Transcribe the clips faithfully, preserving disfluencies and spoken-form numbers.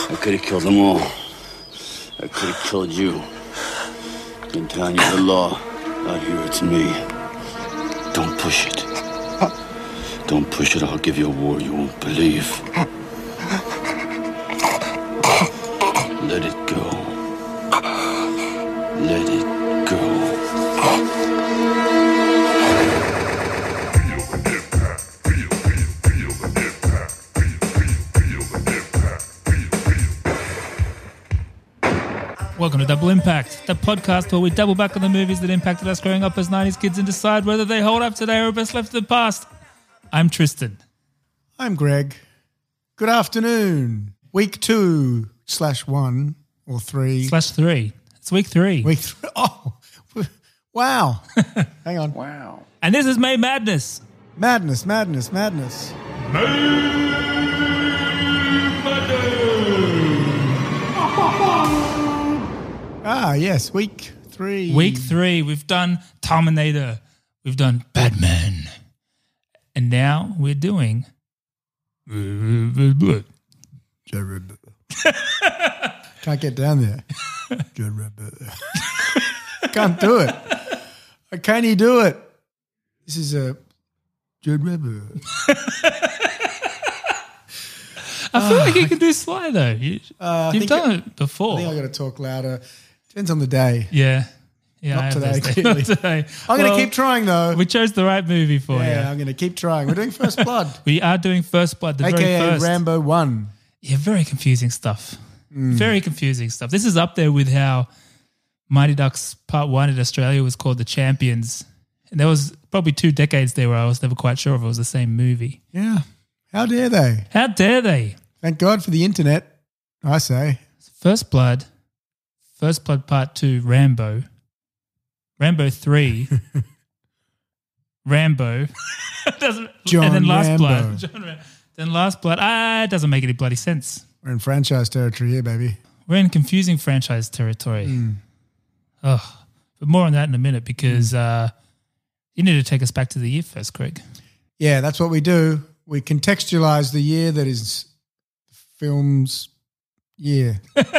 I could have killed them all. I could have killed you. I'm telling you the law. Out here, it's me. Don't push it. Don't push it. I'll give you a war you won't believe. Let it go. Let it go. Welcome to Double Impact, the podcast where we double back on the movies that impacted us growing up as nineties kids and decide whether they hold up today or are best left in the past. I'm Tristan. I'm Greg. Good afternoon. Week two slash one or three. Slash three. It's week three. Week three. Oh, wow. Hang on. Wow. And this is May Madness. Madness, madness, madness. May Ah, yes, week three. Week three. We've done Terminator. We've done Batman. And now we're doing... Can't get down there. Can't do it. I can't even do it. This is a... I feel like you can do Sly though. You, Uh, I you've think done it- it before. I think I got to talk louder. Depends on the day. Yeah. Yeah. Not I today, understand. clearly. Not today. I'm going Well, to keep trying, though. We chose the right movie for Yeah, you. I'm going to keep trying. We're doing First Blood, We are doing First Blood, the a k a. very first. Rambo one. Yeah, very confusing stuff. Mm. Very confusing stuff. This is up there with how Mighty Ducks Part One in Australia was called The Champions. And there was probably two decades there where I was never quite sure if it was the same movie. Yeah. How dare they? How dare they? Thank God for the internet, I say. First Blood, First Blood Part Two, Rambo, Rambo Three, Rambo, doesn't, John and then Last Rambo. Blood. John Ram- then Last Blood. Ah, it doesn't make any bloody sense. We're in franchise territory here, baby. We're in confusing franchise territory. Mm. Oh, but more on that in a minute because uh, you need to take us back to the year first, Craig. Yeah, that's what we do. We contextualize the year that is the film's year.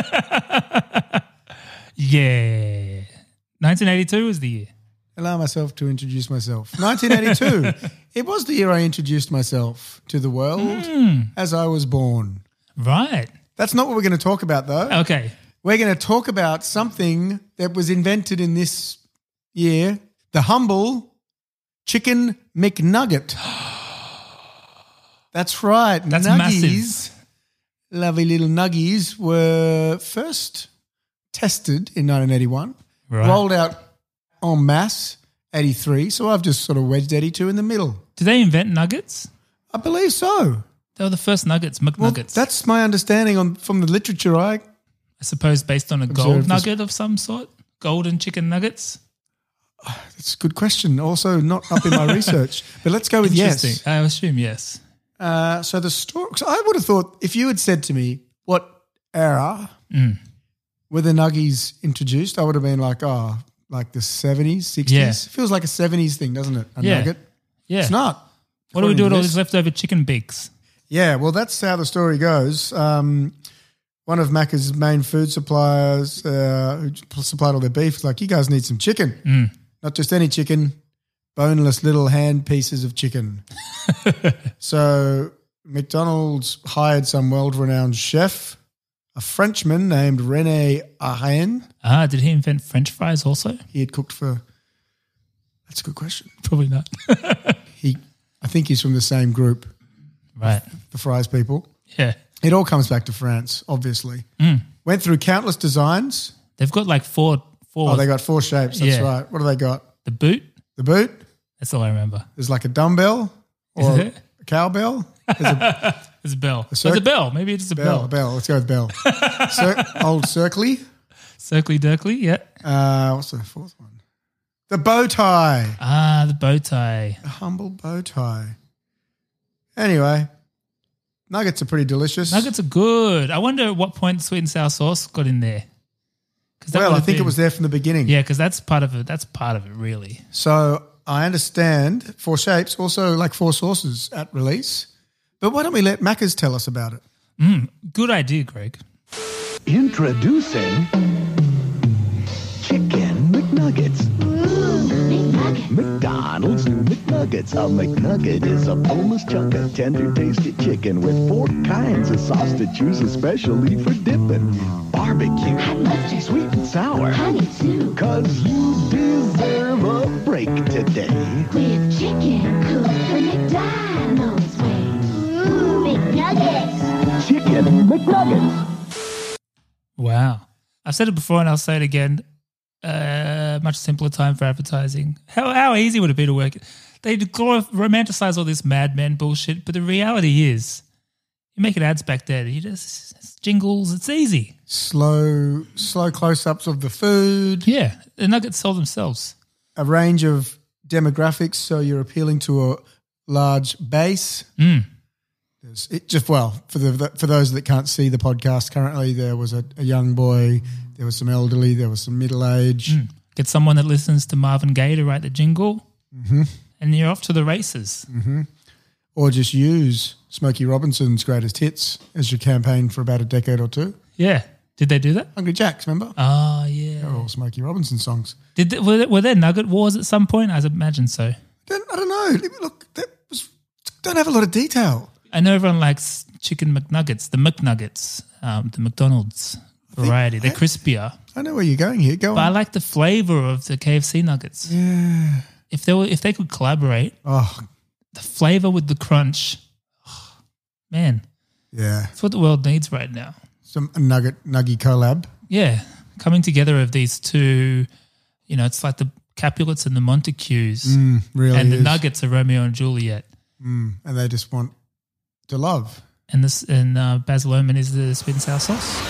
Yeah. nineteen eighty-two was the year. Allow myself to introduce myself. nineteen eighty-two. It was the year I introduced myself to the world Mm. as I was born. Right. That's not what we're going to talk about, though. Okay. We're going to talk about something that was invented in this year, the humble Chicken McNugget. That's right. That's Nuggies, massive. lovely little nuggies, were first tested in nineteen eighty-one, Right. rolled out en masse, eighty-three. So I've just sort of wedged eighty-two in the middle. Did they invent nuggets? I believe so. They were the first nuggets, Well, McNuggets. that's my understanding on from the literature. I I suppose based on a Observe gold this- nugget of some sort. Golden chicken nuggets. It's a good question. Also not up in my research. But let's go with Interesting. yes. I assume yes. Uh, so the story. So I would have thought if you had said to me what era Mm. were the nuggies introduced, I would have been like, oh, like the seventies, sixties. Yeah. Feels like a seventies thing, doesn't it? A Yeah. nugget. Yeah. It's not. What do we according do to with all this. these leftover chicken beaks? Yeah, well, that's how the story goes. Um, one of Macca's main food suppliers uh, who supplied all their beef was like, you guys need some chicken. Mm. Not just any chicken, boneless little hand pieces of chicken. So McDonald's hired some world-renowned chef, a Frenchman named René Arène. Ah, did he invent French fries also? He had cooked for – that's a good question. Probably not. He, I think he's from the same group, Right. the fries people. Yeah. It all comes back to France, obviously. Mm. Went through countless designs. They've got like four. four. Oh, they got four shapes. That's Yeah. right. What do they got? the boot. The boot. That's all I remember. There's like a dumbbell or Is it? a cowbell. There's a It's a bell. circ- It's a bell. Maybe it's a bell. bell. A bell. Let's go with bell. Cir- old circly. Circly Dirkly, yeah. Uh, what's the fourth one? The bow tie. Ah, the bow tie. A humble bow tie. Anyway, nuggets are pretty delicious. Nuggets are good. I wonder at what point sweet and sour sauce got in there. 'Cause that Well, would I have think it been- was there from the beginning. Yeah, because that's part of it. That's part of it, really. So I understand four shapes, also like four sauces at release. But why don't we let Macca's tell us about it? Mm, good idea, Greg. Introducing Chicken McNuggets. Ooh, McNuggets. McDonald's new McNuggets. A McNugget is a boneless chunk of tender tasted chicken with four kinds of sauce to choose especially for dipping. Barbecue, Hot mustard. sweet and sour. Honey too. Cause you deserve a break today. With chicken cooked the McDonald's way. Ooh, McNuggets. Chicken McNuggets. Wow. I've said it before and I'll say it again. Uh, much simpler time for advertising. How how easy would it be to work? They glorify, romanticize all this Mad Men bullshit, but the reality is you make ads back there. You just it's jingles. It's easy. Slow, slow close-ups of the food. Yeah. The nuggets sell themselves. A range of demographics, so you're appealing to a large base. Mm. There's it just well for the for those that can't see the podcast currently, there was a, a young boy, there was some elderly, there was some middle age. Mm. Get someone that listens to Marvin Gaye to write the jingle, mm-hmm. and you're off to the races. Mm-hmm. Or just use Smokey Robinson's greatest hits as your campaign for about a decade or two. Yeah. Did they do that? Hungry Jacks, remember? Oh, yeah. They're all Smokey Robinson songs. Did they, were, there, were there nugget wars at some point? I imagine so. Don't, I don't know. Look, that was, don't have a lot of detail. I know everyone likes chicken McNuggets, the McNuggets, um, the McDonald's variety. They're crispier. I know where you're going here. Go But I on. like the flavor of the K F C nuggets. Yeah. If they were, if they could collaborate, Oh, the flavor with the crunch, oh, man, yeah. it's what the world needs right now. Some a nugget nuggy collab. Yeah, coming together of these two, you know, it's like the Capulets and the Montagues, Mm, really and the is. Nuggets are Romeo and Juliet, Mm, and they just want to love. and this and uh, Baz Luhrmann is the sweet and sour sauce.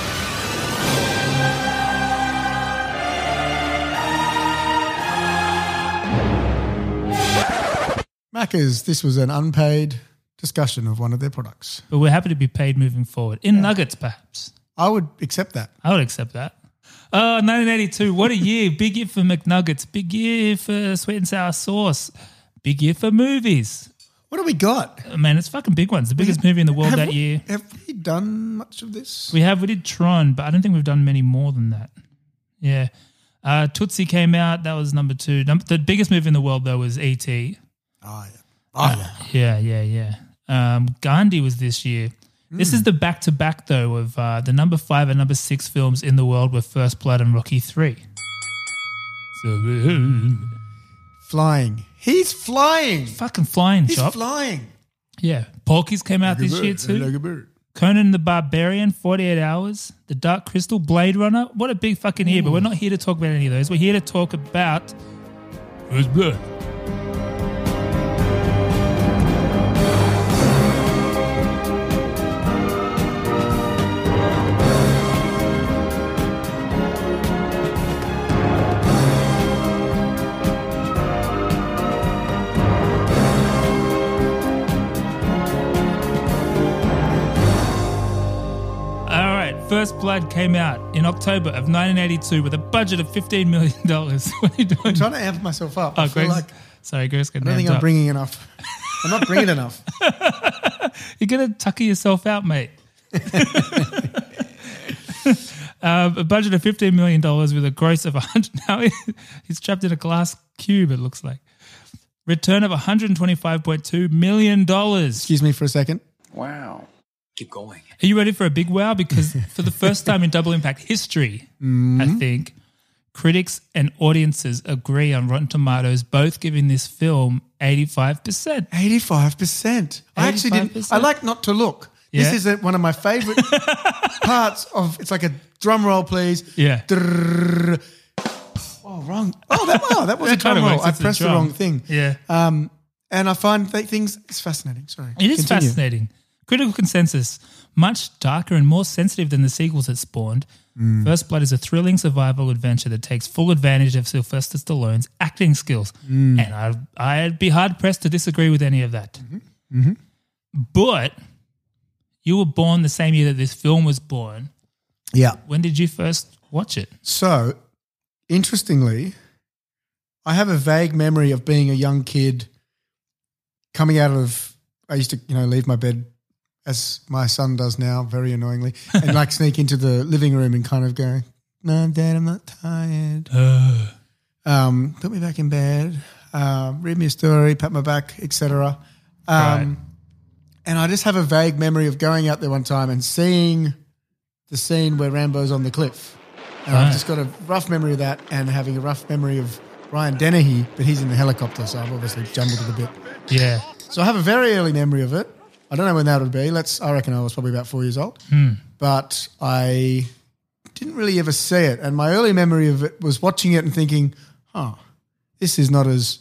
Macca's, this was an unpaid discussion of one of their products. But we're happy to be paid moving forward in nuggets, perhaps. I would accept that. I would accept that. Oh, nineteen eighty-two, what a year. Big year for McNuggets. Big year for sweet and sour sauce. Big year for movies. What do we got? Oh, man, it's fucking big ones. The biggest movie in the world have that we, year. Have we done much of this? We have, we did Tron, but I don't think we've done many more than that. Yeah. Uh, Tootsie came out. That was number two. Number, the biggest movie in the world, though, was E T Oh, yeah. Oh, yeah. Yeah, yeah, yeah. Um, Gandhi was this year. This is the back-to-back, though, of uh, the number five and number six films in the world were First Blood and Rocky three. So, Flying. He's flying. fucking flying, He's Chop. flying. Yeah. Porky's came out this year, too. Like a bird. Conan the Barbarian, forty-eight hours. The Dark Crystal, Blade Runner. What a big fucking year, but we're not here to talk about any of those. We're here to talk about First Blood. First Blood came out in October of nineteen eighty-two with a budget of fifteen million dollars. What are you doing? I'm trying to amp myself up. Oh, I feel Greg's, like sorry, Greg's I getting don't think amped I'm up. bringing enough. I'm not bringing enough. You're going to tucker yourself out, mate. um, a budget of fifteen million dollars with a gross of one hundred. Now he's trapped in a glass cube, it looks like. Return of one hundred twenty-five point two million dollars. Excuse me for a second. Wow. Keep going. Are you ready for a big wow? Because for the first time in Double Impact history, Mm-hmm. I think, critics and audiences agree on Rotten Tomatoes, both giving this film eighty-five percent. eighty-five percent. I actually didn't. eighty-five I percent. like not to look. Yeah. This is a, one of my favorite parts of. It's like a drum roll, please. Yeah. Drrrr. Oh, wrong. Oh, that, oh, that was That a drum kinda roll. works. I It's a pressed the drum. wrong thing. Yeah. Um, and I find that things. It's fascinating. Sorry. It is Continue. fascinating. Critical consensus, much darker and more sensitive than the sequels it spawned. Mm. First Blood is a thrilling survival adventure that takes full advantage of Sylvester Stallone's acting skills. Mm. And I, I'd be hard-pressed to disagree with any of that. Mm-hmm. Mm-hmm. But you were born the same year that this film was born. Yeah. When did you first watch it? So, interestingly, I have a vague memory of being a young kid coming out of. I used to, you know, leave my bed as my son does now, very annoyingly, and like sneak into the living room and kind of go, "No, Dad, I'm not tired. um, put me back in bed. Um, read me a story, pat my back, et cetera" Um, Right. And I just have a vague memory of going out there one time and seeing the scene where Rambo's on the cliff. And Right. I've just got a rough memory of that and having a rough memory of Ryan Dennehy, but he's in the helicopter, so I've obviously jumbled it a bit. Yeah. So I have a very early memory of it. I don't know when that would be. Let's. I reckon I was probably about four years old. But I didn't really ever see it. And my early memory of it was watching it and thinking, huh, this is not as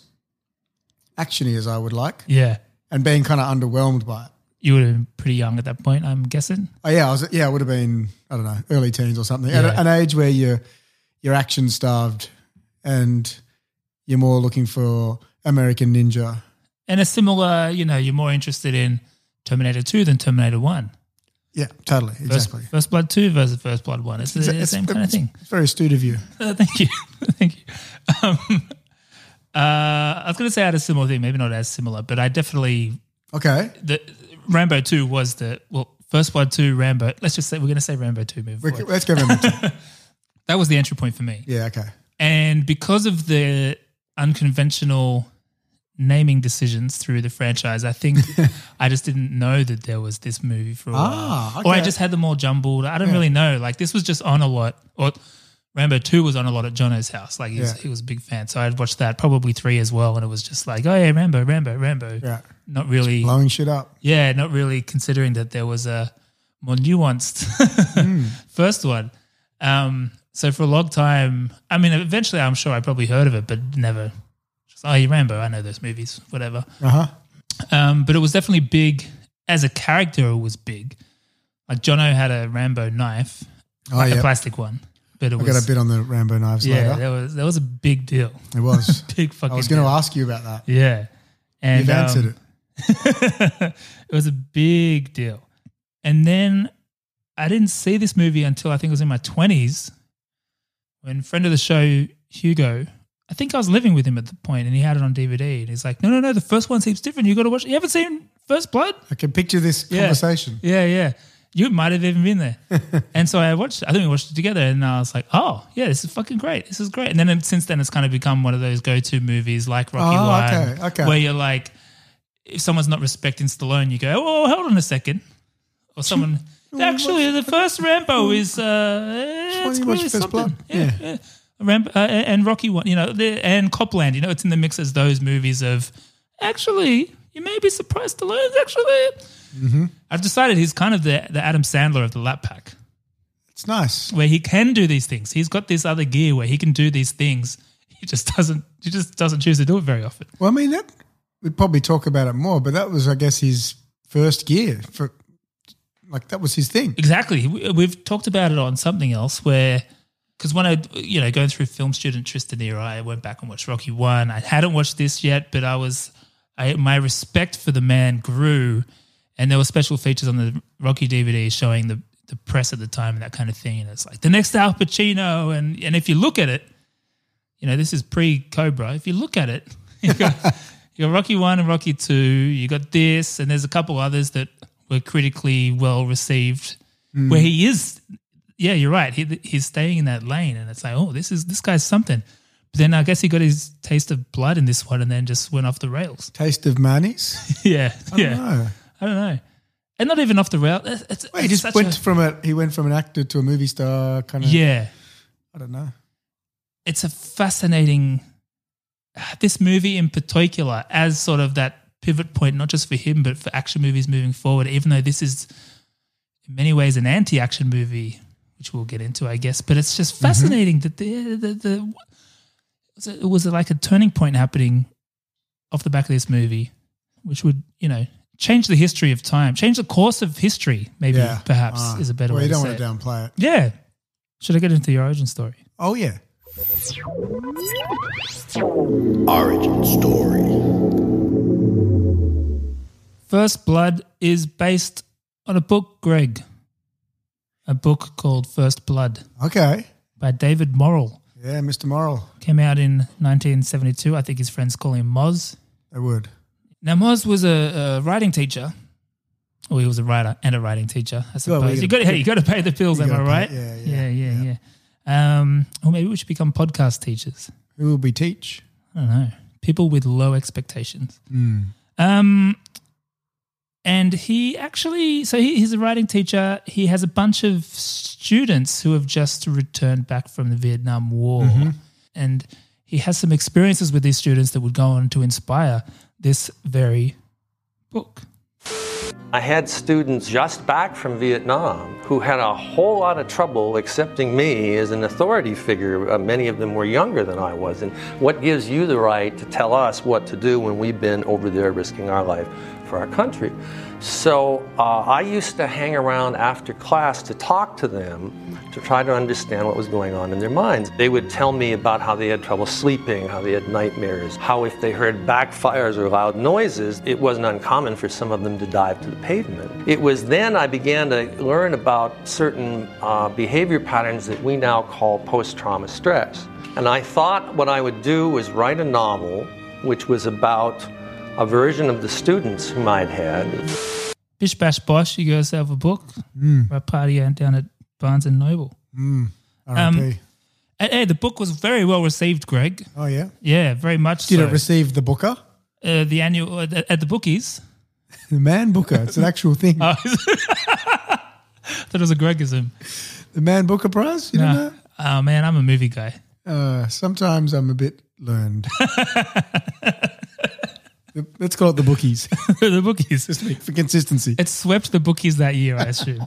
actiony as I would like, Yeah. and being kind of underwhelmed by it. You would have been pretty young at that point, I'm guessing. Oh, yeah, I was. Yeah, I would have been, I don't know, early teens or something. At Yeah. an age where you're, you're action starved and you're more looking for American Ninja. And a similar, you know, you're more interested in Terminator two than Terminator one. Yeah, totally, First, exactly. First Blood two versus First Blood one. It's the It's- same it's- kind of thing. It's very astute of you. Uh, thank you. Thank you. Um, uh, I was going to say I had a similar thing, maybe not as similar, but I definitely, Okay. the Rambo two was the, well, First Blood two, Rambo, let's just say, we're going to say Rambo two moving We- forward. Let's go Rambo two. That was the entry point for me. Yeah, okay. And because of the unconventional naming decisions through the franchise, I think I just didn't know that there was this movie for a Ah, while. Or I okay. just had them all jumbled. I don't really know. Like this was just on a lot. Or Rambo two was on a lot at Jono's house. Like he was, Yeah. he was a big fan. So I'd watched that, probably three as well. And it was just like, oh yeah, Rambo, Rambo, Rambo. Yeah. Not really, Blowing shit up. yeah, not really considering that there was a more nuanced Hmm. first one. Um, so for a long time, I mean, eventually I'm sure I probably heard of it, but never just, oh, you Rambo, I know those movies, whatever. Uh-huh. Um, but it was definitely big. As a character, it was big. Like Jono had a Rambo knife, Oh, like yeah. a plastic one. But it I was, got a bit on the Rambo knives yeah, later. that was, that was a big deal. It was. Big fucking I was going to deal. ask you about that. Yeah. And, You've answered um, it. it was a big deal. And then I didn't see this movie until I think it was in my twenties when friend of the show, Hugo, I think I was living with him at the point and he had it on D V D and he's like, no, no, no, the first one seems different. You got to watch it. You haven't seen First Blood? I can picture this Yeah. conversation. Yeah, yeah. You might have even been there. And so I watched, I think we watched it together and I was like, oh, yeah, this is fucking great. This is great. And then it, since then it's kind of become one of those go-to movies like Rocky Oh, One, okay, okay. where you're like, if someone's not respecting Stallone, you go, oh, hold on a second. Or someone, actually, the first Rambo is, uh, it's you watch really First something. Blood? Yeah, Yeah. yeah. Rambo, uh, and Rocky One, you know, the, and Copland, you know, it's in the mix as those movies of, actually, you may be surprised Stallone's actually. Mm-hmm. I've decided he's kind of the, the Adam Sandler of the lap pack, It's nice. where he can do these things. He's got this other gear where he can do these things. He just doesn't. He just doesn't choose to do it very often. Well, I mean, that we'd probably talk about it more, but that was, I guess, his first gear. For like, that was his thing. Exactly. We- We've talked about it on something else where, because when I, you know, going through film student Tristan era, I went back and watched Rocky One. I hadn't watched this yet, but I was, I my respect for the man grew, and there were special features on the Rocky D V D showing the the press at the time and that kind of thing. And it's like the next Al Pacino, and and if you look at it, you know, this is pre Cobra. If you look at it, you got you got Rocky One and Rocky Two. You got this, and there's a couple others that were critically well received. Where he is, yeah, you're right. He he's staying in that lane, and it's like, oh, this is this guy's something. But then I guess he got his taste of blood in this one, and then just went off the rails. Taste of mayonnaise? yeah, I yeah. don't know. I don't know, and not even off the rail. It's, it's, Well, he it's just such went a- from a he went from an actor to a movie star, kind of. yeah. I don't know. It's a fascinating. This movie in particular, as sort of that pivot point, not just for him, but for action movies moving forward. Even though this is in many ways an anti-action movie, which we'll get into, I guess. But it's just fascinating that the the, the was it, was it like a turning point happening off the back of this movie, which would, you know, change the history of time, change the course of history. Maybe Yeah. perhaps Ah. is a better well, way you to don't say want it. to downplay it. Yeah. Should I get into the origin story? Oh yeah. Origin story. First Blood is based on a book, Greg. A book called First Blood Okay. by David Morrell. Yeah, Mister Morrill. Came out in nineteen seventy-two. I think his friends call him Moz. They would. Now, Moz was a, a writing teacher, Well, he was a writer and a writing teacher, I suppose. Well, we you gotta- got hey, you got to pay the bills, You am I gotta pay- right? yeah, yeah, yeah, yeah, yeah. Um, or maybe we should become podcast teachers. Who will we teach? I don't know. People with low expectations. Hmm. Um, and he actually, so he, he's a writing teacher. He has a bunch of students who have just returned back from the Vietnam War. Mm-hmm. And he has some experiences with these students that would go on to inspire this very book. I had students just back from Vietnam who had a whole lot of trouble accepting me as an authority figure. Uh, many of them were younger than I was. And what gives you the right to tell us what to do when we've been over there risking our life for our country? So uh, I used to hang around after class to talk to them to try to understand what was going on in their minds. They would tell me about how they had trouble sleeping, how they had nightmares, how if they heard backfires or loud noises, it wasn't uncommon for some of them to dive to the pavement. It was then I began to learn about certain uh, behavior patterns that we now call post-trauma stress. And I thought what I would do was write a novel which was about a version of the students whom I'd had. Bish Bash Bosh, you got yourself a book. Mm. Right party down at Barnes and Noble. Mm. R I P. Um, And, hey, the book was very well received, Greg. oh, yeah? Yeah, very much Did so. it receive the Booker? uh, the annual uh, at the bookies. The Man Booker. It's an actual thing. Oh, that was a Gregism. The Man Booker Prize? You don't No. know? Oh man, I'm a movie guy. Uh, sometimes I'm a bit learned. The- Let's call it the bookies The bookies. for consistency. It swept the bookies that year, I assume.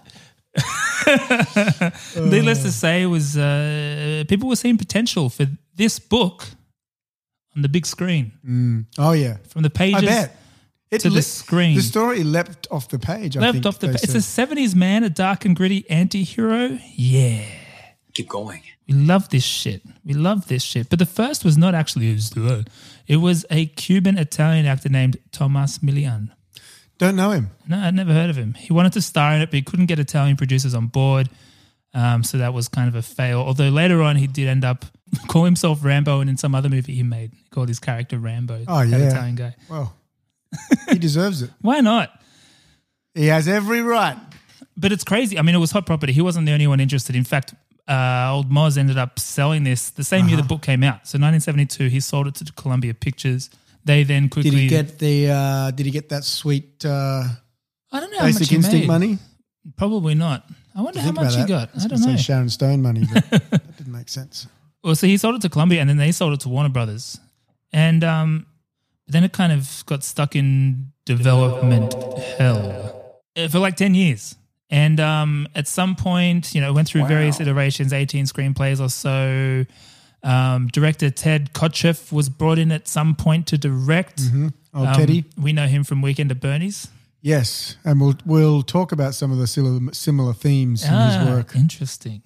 Needless to say, it was uh, people were seeing potential for this book on the big screen. Oh, yeah. From the pages I bet. It to the screen. The story leapt off the page, I left think off the they pa- It's said. a seventies man, a dark and gritty anti-hero. Yeah. Keep going. We love this shit. We love this shit. But the first was not actually his. It was a Cuban-Italian actor named Tomas Milian. Don't know him. No, I'd never heard of him. He wanted to star in it, but he couldn't get Italian producers on board. Um, so that was kind of a fail. Although later on, he did end up calling himself Rambo, and in some other movie he made, he called his character Rambo. Oh, that yeah. Italian guy. Well, he deserves it. Why not? He has every right. But it's crazy. I mean, it was hot property. He wasn't the only one interested. In fact, uh, old Moz ended up selling this the same Uh-huh. year the book came out. So nineteen seventy-two, he sold it to Columbia Pictures. They then quickly... Did he get the? Uh, did he get that sweet uh, I don't know how much Basic he Instinct made. money? Probably not. I wonder how Think much about he that. got. was I gonna don't know. say Sharon Stone money, but that didn't make sense. Well, so he sold it to Columbia, and then they sold it to Warner Brothers, and um, then it kind of got stuck in development hell uh, for like ten years. And um, at some point, you know, it went through various iterations, eighteen screenplays or so. Um, director Ted Kotcheff was brought in at some point to direct. Oh, Um, Teddy. We know him from Weekend at Bernie's. Yes, and we'll we'll talk about some of the similar, similar themes in his Ah, work. Interesting.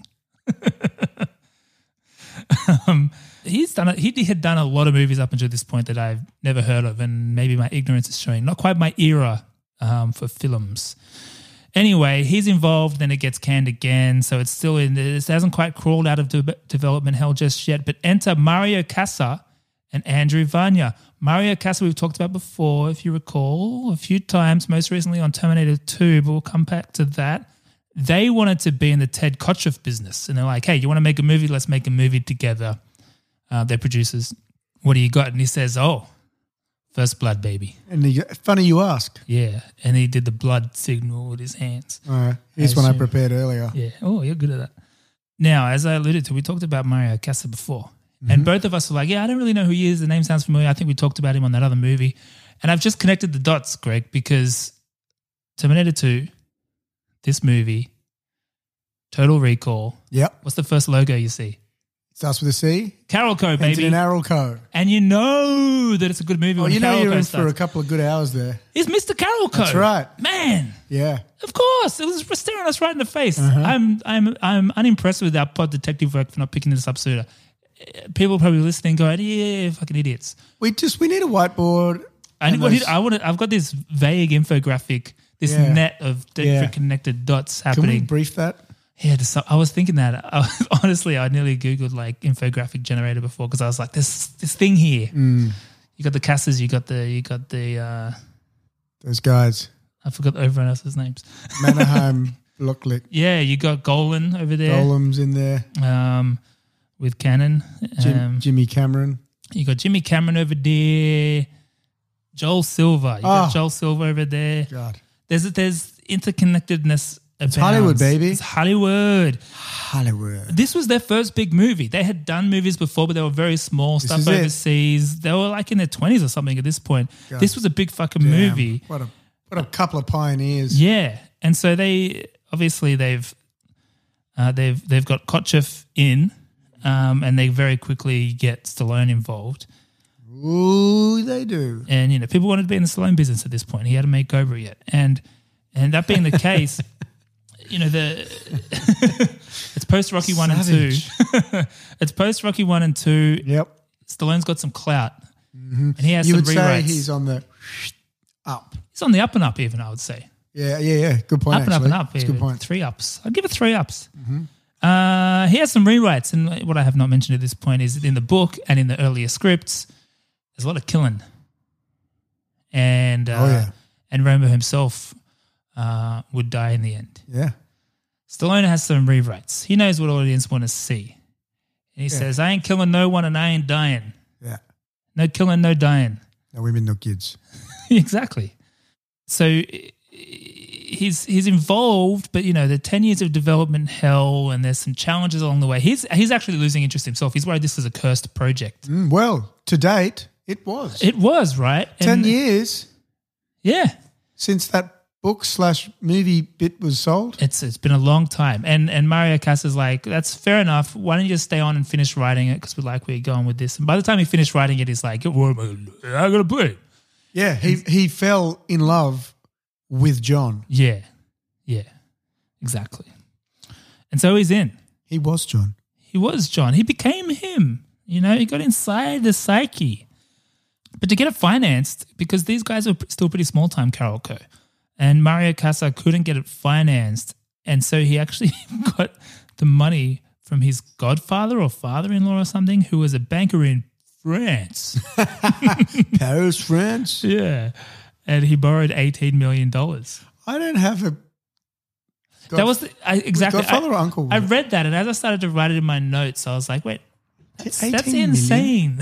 um, he's done. A, he had done a lot of movies up until this point that I've never heard of, and maybe my ignorance is showing. Not quite my era um, for films. Anyway, he's involved. Then it gets canned again, so it's still in. It hasn't quite crawled out of de- development hell just yet. But enter Mario Casa and Andrew Vanya. Mario Casa we've talked about before, if you recall, a few times, most recently on Terminator two, but we'll come back to that. They wanted to be in the Ted Kotcheff business, and they're like, hey, you want to make a movie? Let's make a movie together. Uh, they're producers. What do you got? And he says, oh, First Blood, baby. And he, funny you ask. Yeah. And he did the blood signal with his hands. All right, here's I one I assume. prepared earlier. Yeah. Oh, you're good at that. Now, as I alluded to, we talked about Mario Casa before. And both of us were like, yeah, I don't really know who he is. The name sounds familiar. I think we talked about him on that other movie. And I've just connected the dots, Greg, because Terminator two, this movie, Total Recall. Yep, What's the first logo you see? starts with a C. Carol Co, Ends baby. in an arrow co. And you know that it's a good movie Oh, when you know Carol you're Co in for a starts. couple of good hours there. It's Mister Carol Co. That's right. Man. Yeah, Of course, it was staring us right in the face. Uh-huh. I'm, I'm, I'm unimpressed with our pod detective work for not picking this up sooner. People probably listening going, "Yeah, fucking idiots." we just we need a whiteboard. I and need, what those- did, I want. I've got this vague infographic, this Yeah. net of Yeah. different connected dots Can we happening. brief that? Yeah, just, I was thinking that. I was, honestly, I nearly googled like infographic generator before because I was like, "This this thing here." Mm. You got the Casses, you got the you got the uh, Those guys. I forgot everyone else's names. Manaheim, Locklick, Yeah, you got Golan over there Golem's in there. um, with Cannon. Jim, Um, Jimmy Cameron. you got Jimmy Cameron over there. Joel Silver. You got Oh. Joel Silver over there. God. There's there's interconnectedness. It's Hollywood, baby. It's Hollywood. Hollywood. This was their first big movie. They had done movies before, but they were very small, This stuff is it. overseas. They were like in their twenties or something at this point. God This was a big fucking Damn. movie. What a what a couple of pioneers. Yeah, and so they obviously they've uh, they've they've got Kotcheff in, um, and they very quickly get Stallone involved. Ooh, they do. And you know, people wanted to be in the Stallone business at this point. He hadn't made Cobra yet, and and that being the case, you know, the it's post Rocky one and two. It's post Rocky one and two. Yep. Stallone's got some clout, and he has You some would rewrites. say he's on the up. He's on the up and up, even I would say. Yeah, yeah, yeah. Good point. Up and up actually. and up. That's a yeah. good point. Three ups. I'll give it three ups. Uh, he has some rewrites, and what I have not mentioned at this point is in the book and in the earlier scripts, there's a lot of killing, and uh, Oh, yeah. and Rambo himself uh, would die in the end. Yeah. Stallone has some rewrites. He knows what audience want to see, and he says, "I ain't killing no one, and I ain't dying. Yeah. No killing, no dying." No women, no kids. Exactly. So i- he's he's involved, but you know the ten years of development hell, and there's some challenges along the way. He's he's actually losing interest himself. He's worried this is a cursed project. Mm, well, to date, it was. It was right. Ten And- years Yeah, since that book slash movie bit was sold. it's it's been a long time. And and Mario Casa's like, that's fair enough. Why don't you just stay on and finish writing it? Because we like where you're going with this. And by the time he finished writing it, he's like, what am I gonna do? I gotta play it. Yeah, he he fell in love with John. Yeah, yeah, exactly. And so he's in. He was John. He was John. He became him. You know, he got inside the psyche. But to get it financed, because these guys are still pretty small time, Carol Co. And Mario Casa couldn't get it financed. And so he actually got the money from his godfather or father-in-law or something, who was a banker in France. Paris, France. Yeah. And he borrowed eighteen million dollars. I don't have a. That was the, I, exactly. Godfather I, or uncle? I read that, and as I started to write it in my notes, I was like, wait, that's, that's eighteen million? insane.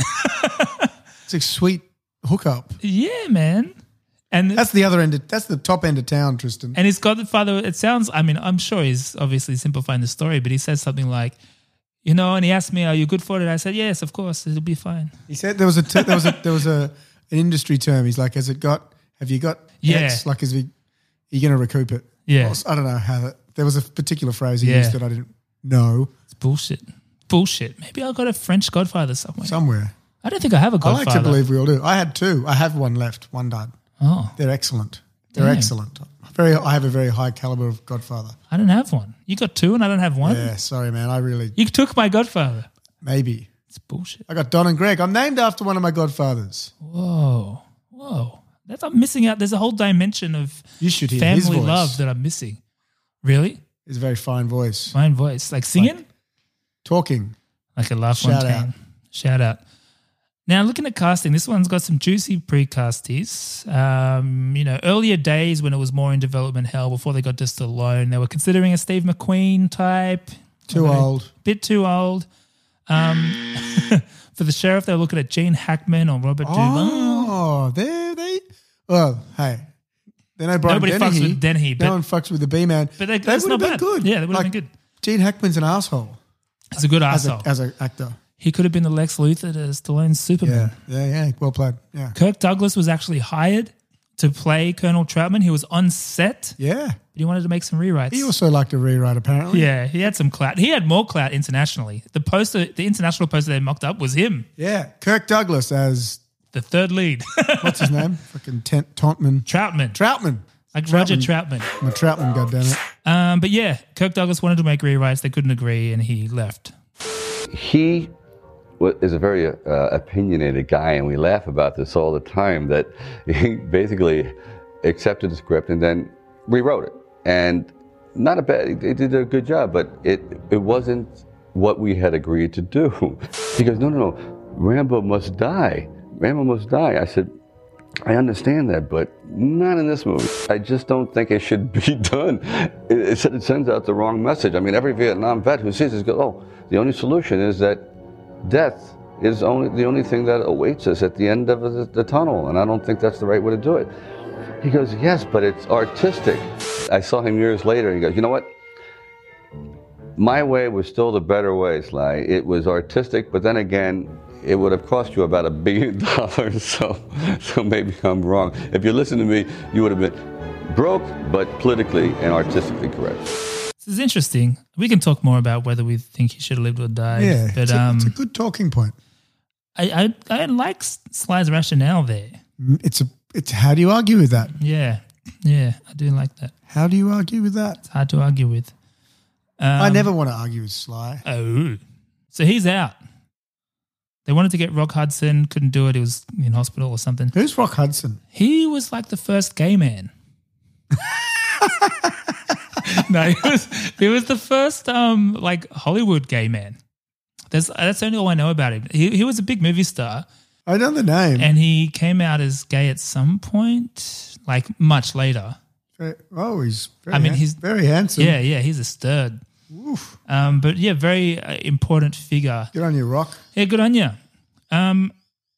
It's a sweet hookup. Yeah, man. And That's the other end. Of, that's the top end of town, Tristan. and his godfather, it sounds, I mean, I'm sure he's obviously simplifying the story, but he says something like, you know, and he asked me, are you good for it? I said, yes, of course, it'll be fine. He said there was a t- there was a there was a an industry term. He's like, has it got? Have you got? Yeah. X? Like, is he? Are you going to recoup it? Yeah. Well, I don't know how that. There was a particular phrase he Yeah. used that I didn't know It's bullshit. Bullshit. Maybe I got a French godfather somewhere. somewhere. I don't think I have a I godfather. like to believe we all do. I had two. I have one left. One died. Oh, They're excellent. They're Damn. excellent. Very. I have a very high caliber of godfather. I don't have one. You got two and I don't have one? Yeah. Sorry, man. I really You took my godfather. maybe. It's bullshit. I got Don and Greg. I'm named after one of my godfathers. Whoa. Whoa. That's, I'm missing out. There's a whole dimension of You should hear his family voice. love that I'm missing. Really? It's a very fine voice. Fine voice. Like singing? Talking. Like a La Shout Fontaine. out. Shout out. Now, looking at casting, this one's got some juicy pre-casties. Um, you know, earlier days when it was more in development hell before they got to Stallone, they were considering a Steve McQueen type. Too I don't know, old. Bit too old. Um, for the sheriff, they were looking at Gene Hackman or Robert Duvall. Oh, they they. Well, hey, they know Brian Nobody Dennehy. fucks with Dennehy, but- no one fucks with the B man. But they- that's would not have bad. been good. Yeah, they would have Like, been good. Gene Hackman's an asshole He's a good as asshole. a as an actor. He could have been the Lex Luthor to Stallone's Superman. Yeah, yeah, yeah. Well played. Yeah, Kirk Douglas was actually hired to play Colonel Troutman. He was on set, yeah. but he wanted to make some rewrites. He also liked to rewrite. Apparently, Yeah, he had some clout. He had more clout internationally. The poster, the international poster they mocked up was him, yeah. Kirk Douglas as the third lead. what's his name? Fucking Tent Tontman. Troutman. Troutman. Like Roger Troutman. I'm a Troutman. Goddammit. Um, but yeah, Kirk Douglas wanted to make rewrites. They couldn't agree, and he left. He wa- is a very uh, opinionated guy, and we laugh about this all the time, that he basically accepted the script and then rewrote it. And not a bad, he did a good job, but it, it wasn't what we had agreed to do. He goes, no, no, no, Rambo must die. Rambo must die. I said, I understand that, but not in this movie. I just don't think it should be done. It, it, it sends out the wrong message. I mean, every Vietnam vet who sees this goes, oh, the only solution is that death is only the only thing that awaits us at the end of the, the tunnel, and I don't think that's the right way to do it. He goes, yes, but it's artistic. I saw him years later. He goes, you know what? My way was still the better way, Sly. It was artistic, but then again, it would have cost you about a billion dollars, so so maybe I'm wrong. If you listen to me, you would have been broke, but politically and artistically correct. This is interesting. We can talk more about whether we think he should have lived or died. Yeah, but it's, a, um, it's a good talking point. I, I I like Sly's rationale there. It's a. It's how do you argue with that? Yeah, yeah, I do like that. How do you argue with that? It's hard to argue with. Um, I never want to argue with Sly. Oh, so he's out. They wanted to get Rock Hudson, couldn't do it. He was in hospital or something. Who's Rock Hudson? He was like the first gay man. No, he was he was the first um like Hollywood gay man. That's that's only all I know about him. He he was a big movie star. I know the name. And he came out as gay at some point, like much later. Very, oh, he's. Very I mean, han- he's very handsome. Yeah, yeah, he's a stud. Oof. Um, but yeah, very uh, important figure. Good on you, Rock. Yeah, good on you. Um,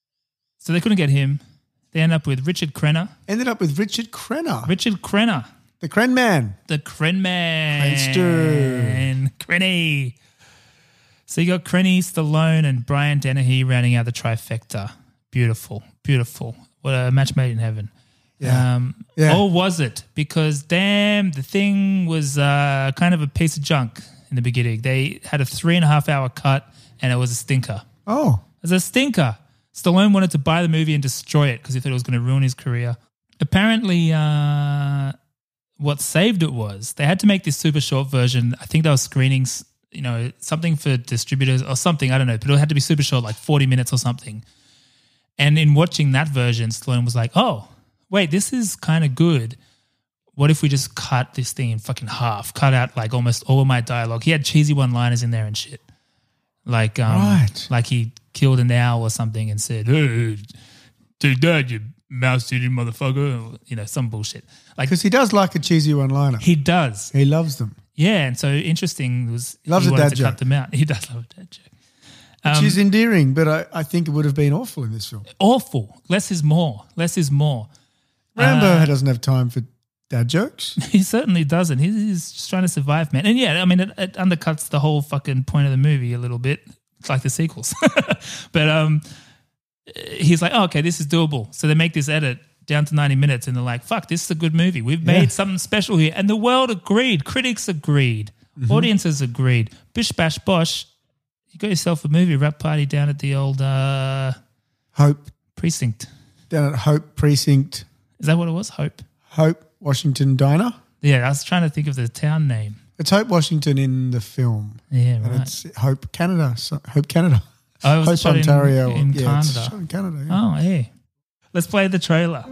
so they couldn't get him. They end up with Richard Crenna. Ended up with Richard Crenna. Richard Crenna. The Cren Man. The Cren Man. Crenster. Crenny. So you got Crenny, Stallone, and Brian Dennehy rounding out the trifecta. Beautiful, beautiful. What a match made in heaven. Yeah. Um, Yeah. Or was it? Because damn, the thing was uh, kind of a piece of junk in the beginning. They had a three and a half hour cut, and it was a stinker. Oh. It was a stinker. Stallone wanted to buy the movie and destroy it because he thought it was going to ruin his career. Apparently, uh, what saved it was they had to make this super short version. I think they were screenings, you know, something for distributors or something. I don't know, but it had to be super short, like forty minutes or something. And in watching that version, Stallone was like, oh, wait, this is kind of good. What if we just cut this thing in fucking half, cut out like almost all of my dialogue? He had cheesy one-liners in there and shit. Like, um, Right. like he killed an owl or something and said, hey, take that, you mouse-eating motherfucker. You know, some bullshit. Like, Because he does like a cheesy one-liner. he does. He loves them. Yeah, and so interesting was Loves he a wanted dad to joke. cut them out. He does love a dad joke. Which Um, is endearing, but I, I think it would have been awful in this film. Awful. Less is more. Less is more. Rambo Uh, doesn't have time for dad jokes. He certainly doesn't. He's, he's just trying to survive, man. And yeah, I mean, it, it undercuts the whole fucking point of the movie a little bit. It's like the sequels. But um, he's like, oh, okay, this is doable. So they make this edit down to ninety minutes and they're like, fuck, this is a good movie. We've made Yeah. something special here. And the world agreed. Critics agreed. Mm-hmm. Audiences agreed. Bish, bash, bosh. You got yourself a movie rap party down at the old uh, Hope, precinct. down at Hope Precinct, Is that what it was? Hope? Hope Washington Diner. Yeah, I was trying to think of the town name. It's Hope Washington in the film. Yeah, And right. it's Hope Canada. So Hope Canada. Oh, it was Hope shot in- Ontario. in yeah, it's Canada. shot in Canada. Yeah. Oh, hey. Let's play the trailer.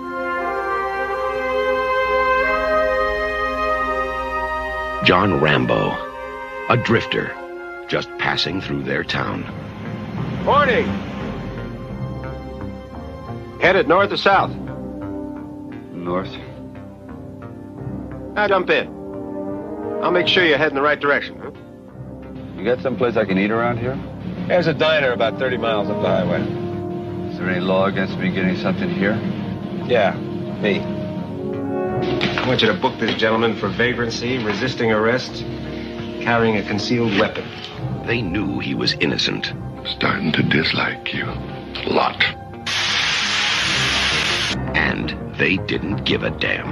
John Rambo, a drifter, just passing through their town. Morning. Headed north or south? North. Now jump in. I'll make sure you head in the right direction. Huh? You got someplace I can eat around here? There's a diner about thirty miles up the highway. Is there any law against me getting something here? Yeah, me. I want you to book this gentleman for vagrancy, resisting arrest, carrying a concealed weapon. They knew he was innocent. Starting to dislike you. A lot. And they didn't give a damn.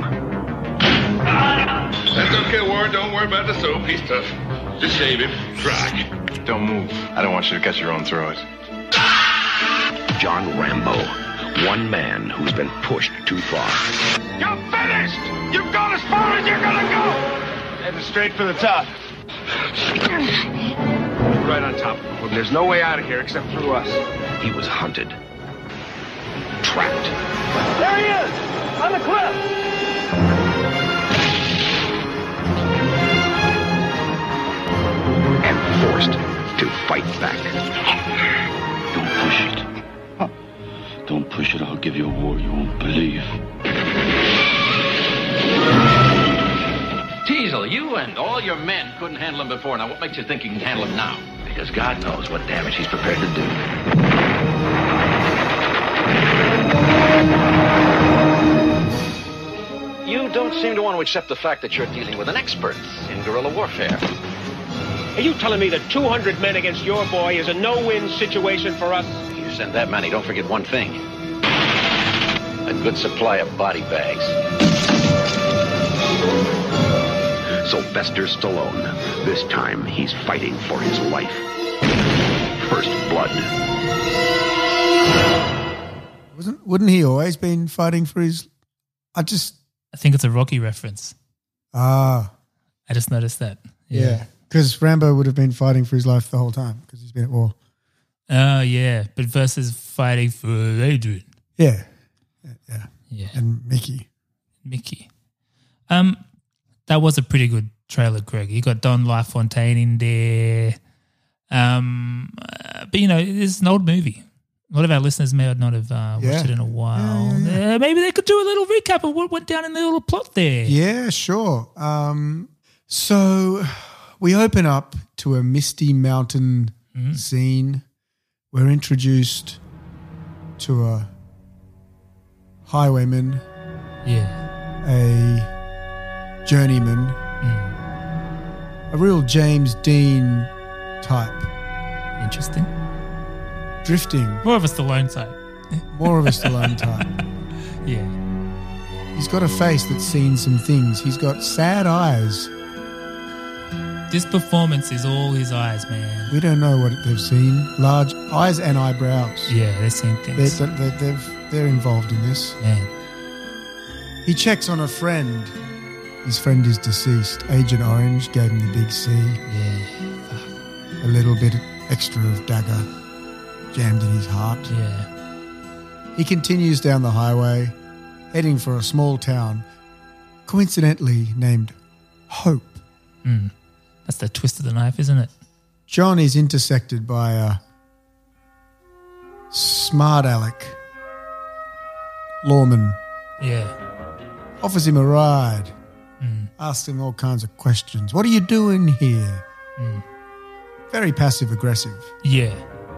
That's okay, Warren. Don't worry about the soap. He's tough. Just shave him. Try. Don't move. I don't want you to cut your own throat. John Rambo, one man who's been pushed too far. You're finished! You've gone as far as you're gonna go! Heading straight for the top. Right on top of him. There's no way out of here except through us. He was hunted, trapped, There he is! On the cliff! and forced to fight back. Don't push it. Don't push it, I'll give you a war you won't believe. Teasel, you and all your men couldn't handle him before. Now, what makes you think you can handle him now? Because God knows what damage he's prepared to do. You don't seem to want to accept the fact that you're dealing with an expert in guerrilla warfare. Are you telling me that two hundred men against your boy is a no-win situation for us? You send that many, don't forget one thing. A good supply of body bags. Sylvester Stallone. This time, he's fighting for his life. First blood. Wasn't, wouldn't he always been fighting for his... I just... I think it's a Rocky reference. Ah. I just noticed that. Yeah. Because Rambo would have been fighting for his life the whole time because he's been at war. Oh, yeah. But versus fighting for Adrian. Yeah. Yeah. Yeah. And Mickey. Mickey. Um, that was a pretty good trailer, Greg. You got Don LaFontaine in there. Um, uh, but, you know, it's an old movie. A lot of our listeners may not have uh, watched Yeah. it in a while. Yeah, yeah, yeah. Uh, maybe they could do a little recap of what went down in the little plot there. Yeah, sure. Um, so we open up to a misty mountain Mm. scene. We're introduced to a highwayman, Yeah. a journeyman, Mm. a real James Dean type, Interesting. drifting, More of a Stallone type. more of a Stallone type. Yeah. He's got a face that's seen some things. He's got sad eyes. This performance is all his eyes, man. We don't know what they've seen. Large eyes and eyebrows. Yeah, they've seen They're, things. they're, they've, they're involved in this. Man. He checks on a friend. His friend is deceased. Agent Orange gave him the big C. Yeah. A little bit extra of dagger jammed in his heart. Yeah. He continues down the highway, heading for a small town, coincidentally named Hope. Mm. That's the twist of the knife, isn't it? John is intersected by a smart aleck lawman. Yeah. Offers him a ride. Mm. Asks him all kinds of questions. What are you doing here? Mm. Very passive aggressive. Yeah.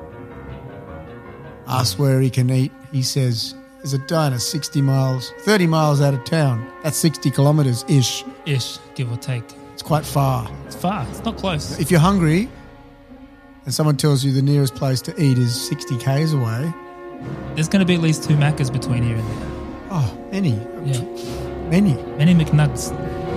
Asks where he can eat. He says, there's a diner sixty miles, thirty miles out of town. That's sixty kilometres-ish. Ish, give or take. It's quite far. It's far. It's not close. If you're hungry and someone tells you the nearest place to eat is sixty kays away. There's going to be at least two Maccas between here and there. Oh, many. Yeah. Many. Many McNuggets.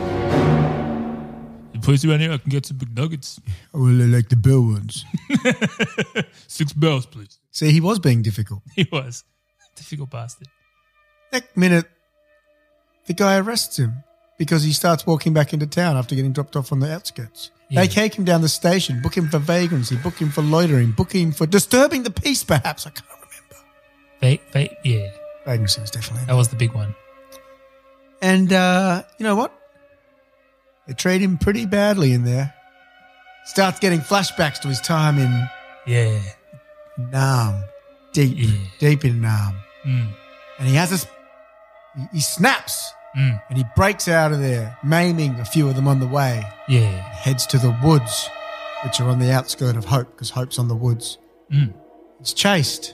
The place around here I can get some McNuggets. Oh, well, I like the bell ones. Six bells, please. See, he was being difficult. He was. Difficult bastard. Next minute, the guy arrests him because he starts walking back into town after getting dropped off on the outskirts. Yeah. They take him down the station, book him for vagrancy, book him for loitering, book him for disturbing the peace, perhaps. I can't remember. Va- va- yeah. Vagrancy was definitely. That was the big one. And uh, you know what? They treat him pretty badly in there. Starts getting flashbacks to his time in Yeah. Nam, deep, Yeah. deep in Nam. Mm. And he has this, he, he snaps Mm. and he breaks out of there, maiming a few of them on the way. Yeah. Heads to the woods, which are on the outskirt of Hope, because Hope's on the woods. Mm. It's chased.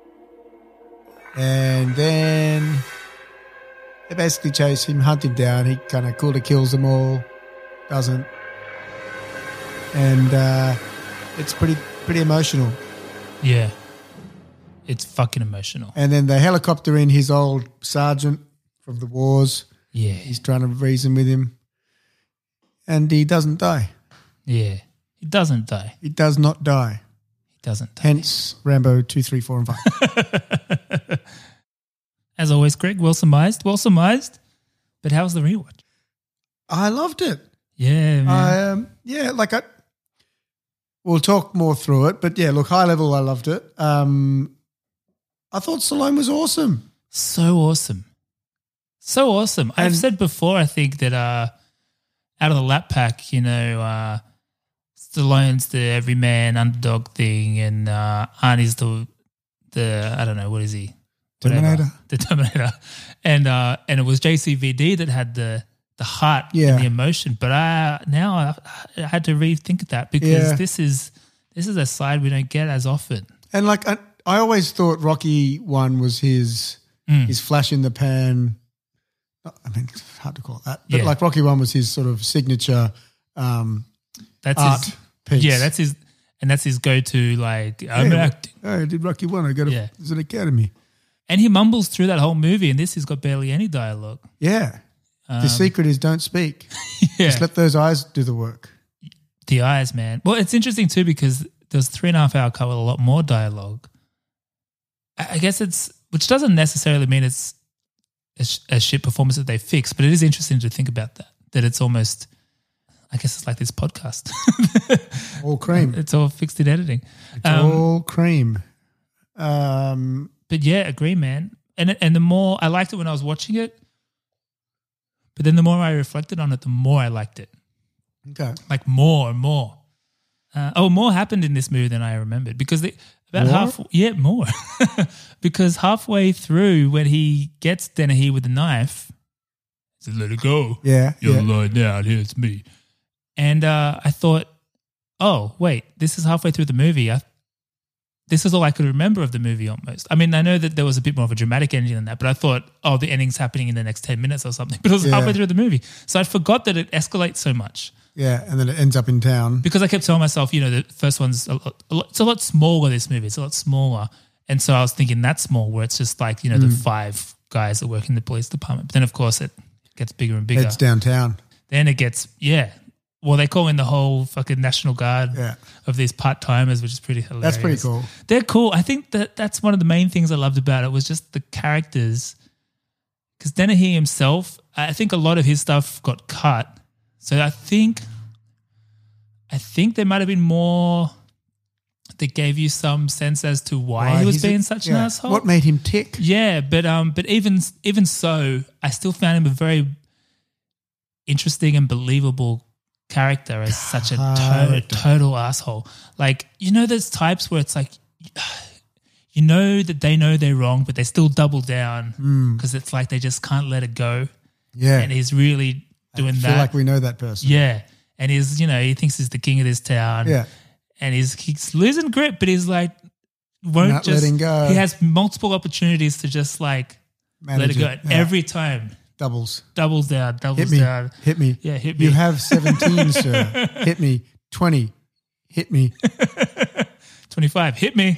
And then they basically chase him, hunt him down. He kind of cool kills them all. Doesn't. And uh, it's pretty pretty emotional. Yeah. It's fucking emotional. And then they helicopter in his old sergeant from the wars. Yeah. He's trying to reason with him. And he doesn't die. Yeah. He doesn't die. He does not die. He doesn't die. Hence Rambo two, three, four, and five. As always, Greg, well surmised. Well surmised. But how was the rewatch? I loved it. Yeah, man. I, um, yeah, like I... We'll talk more through it. But yeah, look, high level, I loved it. Um, I thought Stallone was awesome. So awesome. So awesome. I've And- said before, I think that uh, out of the lap pack, you know, uh, Stallone's the everyman underdog thing and uh, Arnie's the, the, I don't know, what is he? whatever, Terminator. the Terminator, and uh, and it was J C V D that had the the heart Yeah. and the emotion. But I now I, I had to rethink that because Yeah. this is this is a side we don't get as often. And like I, I always thought Rocky one was his Mm. his flash in the pan. I mean, it's hard to call it that, but Yeah. like Rocky one was his sort of signature um, That's art his, piece. Yeah, that's his, and that's his go-to. Like I'm Yeah, acting, oh, I did Rocky one. I got a, Yeah. it's an academy. and he mumbles through that whole movie. And this, he's got barely any dialogue. Yeah. Um, the secret is don't speak. Yeah. Just let those eyes do the work. The eyes, man. Well, it's interesting too because there's three and a half hour cut with a lot more dialogue. I I guess it's, which doesn't necessarily mean it's a, sh- a shit performance that they fix, but it is interesting to think about that. That it's almost, I guess it's like this podcast. All cream. It's all fixed in editing. It's Um, all cream. Um, But yeah, agree, man. And and the more I liked it when I was watching it, but then the more I reflected on it, the more I liked it. okay. Like more and more. Uh, oh, more happened in this movie than I remembered because they, about More? half, yeah, more. Because halfway through, when he gets Dennehy with the knife, he says, "Let it go. Yeah. You're yeah. lying down. Here, it's me." And uh, I thought, oh, wait, this is halfway through the movie. I, this is all I could remember of the movie almost. I mean, I know that there was a bit more of a dramatic ending than that, but I thought, oh, the ending's happening in the next ten minutes or something. But it was Yeah. halfway through the movie. So I forgot that it escalates so much Yeah. And then it ends up in town. because I kept telling myself, you know, the first one's a lot, a lot, it's a lot smaller, this movie. It's a lot smaller. And so I was thinking that's small where it's just like, you know, the Mm. five guys that work in the police department. But then, of course, it gets bigger and bigger. Heads downtown. Then it gets, yeah. Well, they call in the whole fucking National Guard Yeah. of these part-timers, which is pretty hilarious. That's pretty cool. They're cool. I think that that's one of the main things I loved about it was just the characters. Because Dennehy himself, I think a lot of his stuff got cut. So I think, I think there might have been more that gave you some sense as to why, Why he was he's being a- such an yeah. asshole. What made him tick? Yeah, but um, but even even so, I still found him a very interesting and believable character as such a to- Character. total asshole. Like, you know, there's types where it's like, you know that they know they're wrong, but they still double down because it's like they just can't let it go. Yeah. And he's really doing I feel that. like we know that person. Yeah. And he's, you know, he thinks he's the king of this town. Yeah. And he's he's losing grip, but he's like, won't Not just letting go. He has multiple opportunities to just like Manage let it go. it, yeah. Every time. Doubles. Doubles down, doubles Hit me. down. Hit me. Yeah, hit me. You have seventeen, sir. Hit me. twenty. Hit me. twenty-five. Hit me.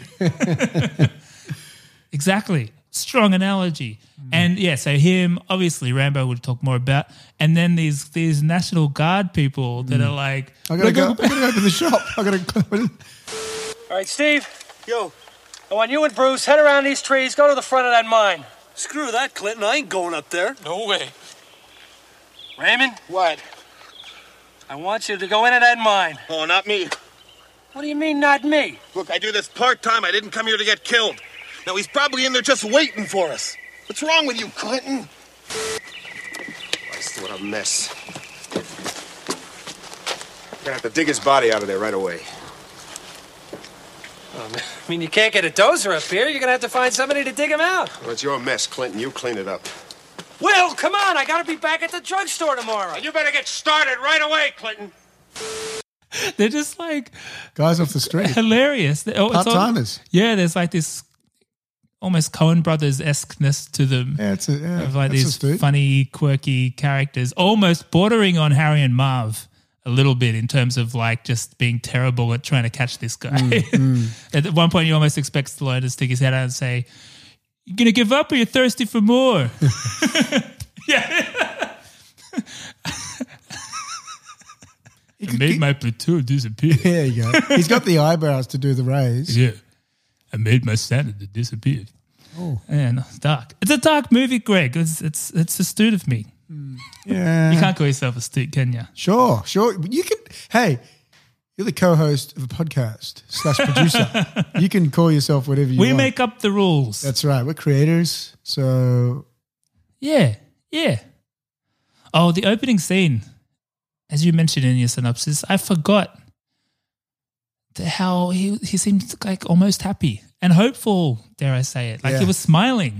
Exactly. Strong analogy. Mm. And yeah, so him, obviously Rambo would talk more about. And then these these National Guard people that Mm. are like, I gotta go. I gotta open the shop. I gotta. All right, Steve. Yo. I want you and Bruce head around these trees. Go to the front of that mine. Screw that, Clinton. I ain't going up there. No way. Raymond? What? I want you to go into that mine. Oh, not me. What do you mean, not me? Look, I do this part-time. I didn't come here to get killed. Now, he's probably in there just waiting for us. What's wrong with you, Clinton? Christ, what a mess. We're gonna have to dig his body out of there right away. Um, I mean, you can't get a dozer up here. You're gonna have to find somebody to dig him out. Well, it's your mess, Clinton. You clean it up. Will, come on. I gotta be back at the drugstore tomorrow. You better get started right away, Clinton. they're just like Guys off the street. hilarious. They- oh, it's all- Part-timers. Yeah, there's like this almost Coen Brothers-esqueness to them. Yeah, it's a, yeah, of like that's these a dude. funny, quirky characters, almost bordering on Harry and Marv a little bit in terms of like just being terrible at trying to catch this guy. Mm, At one point, you almost expect Stallone to stick his head out and say, "You gonna give up, or you're thirsty for more?" yeah. I made my platoon disappear. There you go. He's got the eyebrows to do the raise. Yeah. I made my senator disappear. Oh. And it's dark. It's a dark movie, Greg. It's it's it's astute of me. Yeah. You can't call yourself astute, can you? Sure, sure. You can. Hey, you're the co-host of a podcast slash producer. You can call yourself whatever you We want. make up the rules. That's right. We're creators, so Yeah, yeah. Oh, the opening scene, as you mentioned in your synopsis, I forgot the, how he he seemed like almost happy and hopeful. Dare I say it? Like he Yeah. was smiling.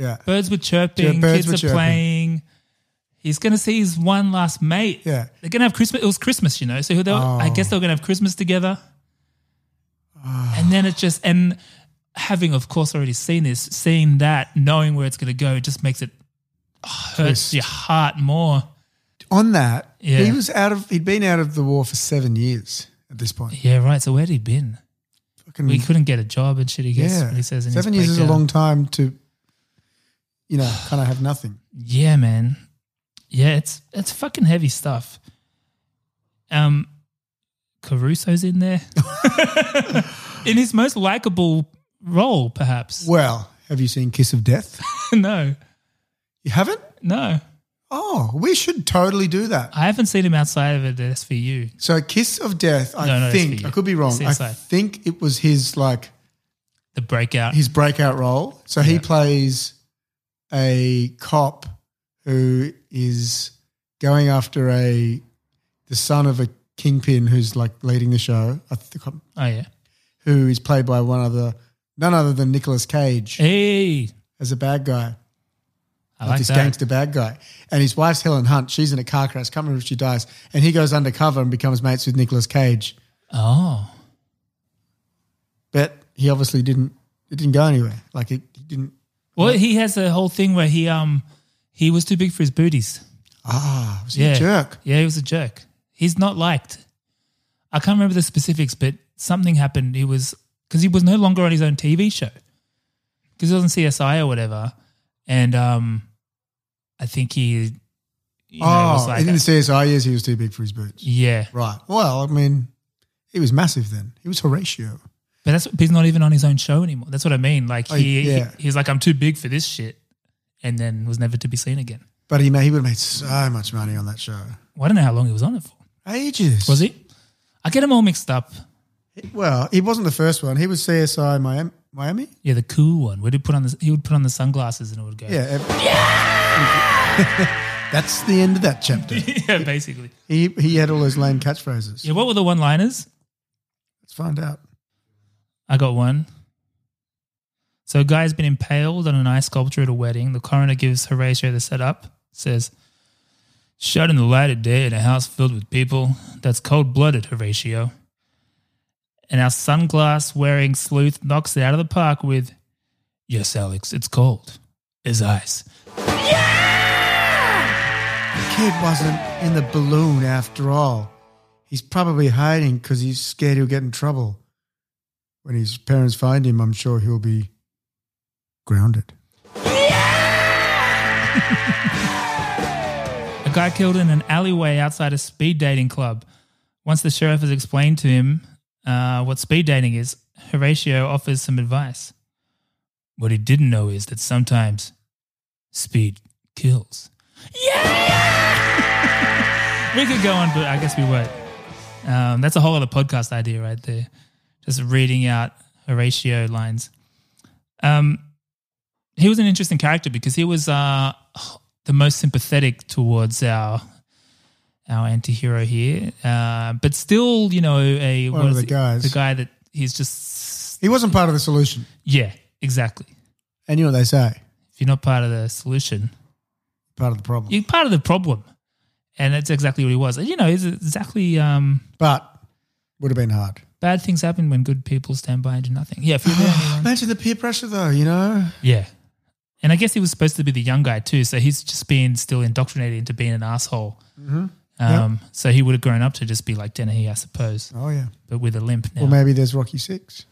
Yeah. Birds were chirping. Yeah, birds kids were are chirping. playing. He's going to see his one last mate. Yeah. They're going to have Christmas. It was Christmas, you know. So they were, I Oh. guess they were going to have Christmas together. And then it just, and having, of course, already seen this, seeing that, knowing where it's going to go, it just makes it hurts Twist. your heart more. On that, Yeah. he was out of. He'd been out of the war for seven years at this point. Yeah, right. So where'd he been? Fucking- We couldn't get a job and shit, I guess, yeah, what he says in seven his years is a breakdown. long time to, you know, kind of have nothing. Yeah, man. Yeah, it's it's fucking heavy stuff. Um, Caruso's in there in his most likable role, perhaps. Well, have you seen Kiss of Death? No, You haven't? no, Oh, we should totally do that. I haven't seen him outside of it at S V U. So, Kiss of Death, I No, no, think, S V U. I could be wrong. C I S I. think it was his, like, The breakout. his breakout role. So, he Yeah. plays a cop who is going after a the son of a kingpin who's, like, leading the show. I think, Oh yeah. who is played by one other, none other than Nicolas Cage Hey, as a bad guy. I Like like this that. gangster bad guy. And his wife's Helen Hunt. She's in a car crash. Can't remember if she dies. And he goes undercover and becomes mates with Nicolas Cage. Oh, But he obviously didn't, it didn't go anywhere. Like it, he didn't. well, he has a whole thing where he um he was too big for his booties. Ah, was he Yeah, a jerk? Yeah, he was a jerk. He's not liked. I can't remember the specifics, but something happened. He was because he was no longer on his own T V show because he was on C S I or whatever, and um, I think he. You know, oh, was like in the C S I years, he was too big for his boots. yeah, Right. Well, I mean, he was massive then. He was Horatio. but that's he's not even on his own show anymore. That's what I mean. Like Oh, he, yeah. he he's like, I'm too big for this shit, and then was never to be seen again. But he made, he would have made so much money on that show. Well, I don't know how long he was on it for. Ages. Was he? I get them all mixed up. Well, he wasn't the first one. He was C S I Miami. Miami? Yeah, the cool one. Would he put on the? He would put on the sunglasses and it would go. Yeah. That's the end of that chapter. yeah, basically. He he had all those lame catchphrases. Yeah, what were the one-liners? Let's find out. I got one. So a guy's been impaled on an ice sculpture at a wedding. The coroner gives Horatio the setup. Says, shot in the light of day in a house filled with people. That's cold-blooded, Horatio. And our sunglass-wearing sleuth knocks it out of the park with, yes, Alex, it's cold. As ice. The kid wasn't in the balloon after all. He's probably hiding because he's scared he'll get in trouble. When his parents find him, I'm sure he'll be grounded. A guy killed in an alleyway outside a speed dating club. Once the sheriff has explained to him uh, what speed dating is, Horatio offers some advice. What he didn't know is that sometimes speed kills. Yeah! We could go on, but I guess we won't. Um, that's a whole other podcast idea right there. Just reading out Horatio lines. Um, he was an interesting character because he was uh, the most sympathetic towards our our anti-hero here, uh, but still, you know, a One what of is the it? guys. the guy that he's just He wasn't part of the solution. yeah, exactly. And you know what they say? If you're not part of the solution, Part of the problem. you're part of the problem, and that's exactly what he was. And, you know, it's exactly um, But would have been hard. bad things happen when good people stand by and do nothing. Yeah, if you're there, anyone- Imagine the peer pressure though, you know? yeah. And I guess he was supposed to be the young guy too, so he's just been still indoctrinated into being an asshole. Mm-hmm. Um, So he would have grown up to just be like Dennehy, I suppose. Oh, yeah. But with a limp now. Or maybe there's Rocky Six.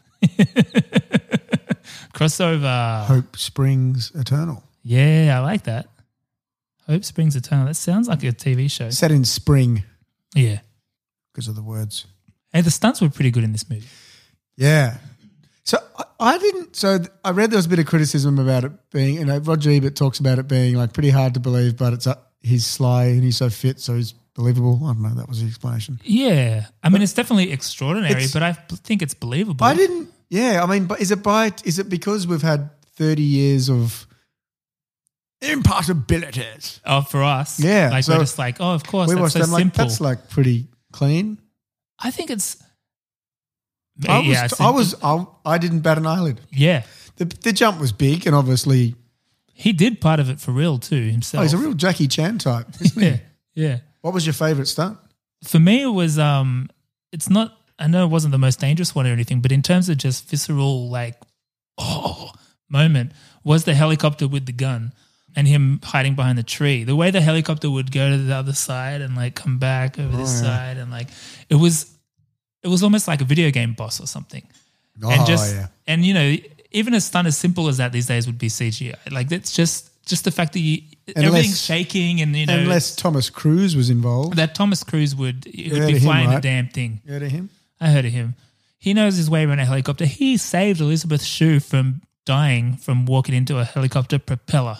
Crossover. Hope Springs Eternal. Yeah, I like that. Hope Springs Eternal. That sounds like a T V show. Set in spring Yeah. because of the words. Hey, the stunts were pretty good in this movie. Yeah. So I, I didn't. So th- I read there was a bit of criticism about it being, you know, Roger Ebert talks about it being like pretty hard to believe, but it's uh, he's sly and he's so fit, so he's believable. I don't know. That was the explanation. Yeah. I mean, it's definitely extraordinary, It's- but I b- think it's believable. I didn't. Yeah. I mean, but is it by? Is it because we've had thirty years of impossibilities? Oh, for us. Yeah, Like, so we're just like, oh, of course, we that's watched so that. I'm like, simple. that's like pretty clean. I think it's... I was. yeah, I was. I, I didn't bat an eyelid. Yeah. The, the jump was big, and obviously He did part of it for real too himself. Oh, he's a real Jackie Chan type, isn't yeah, he? yeah. What was your favourite stunt? For me, it was. Um, it's not. I know it wasn't the most dangerous one or anything, but in terms of just visceral, like, oh, moment, was the helicopter with the gun and him hiding behind the tree. The way the helicopter would go to the other side and like come back over Oh, this yeah. side, and like it was, it was almost like a video game boss or something. Oh, and just yeah. and you know, even a stunt as simple as that these days would be C G I. Like that's just just the fact that you Unless- everything's shaking and you know Unless Thomas Cruise was involved. that Thomas Cruise would he You would heard be of him, flying the right? damn thing. You heard of him? I heard of him. He knows his way around a helicopter. He saved Elizabeth Shue from dying from walking into a helicopter propeller.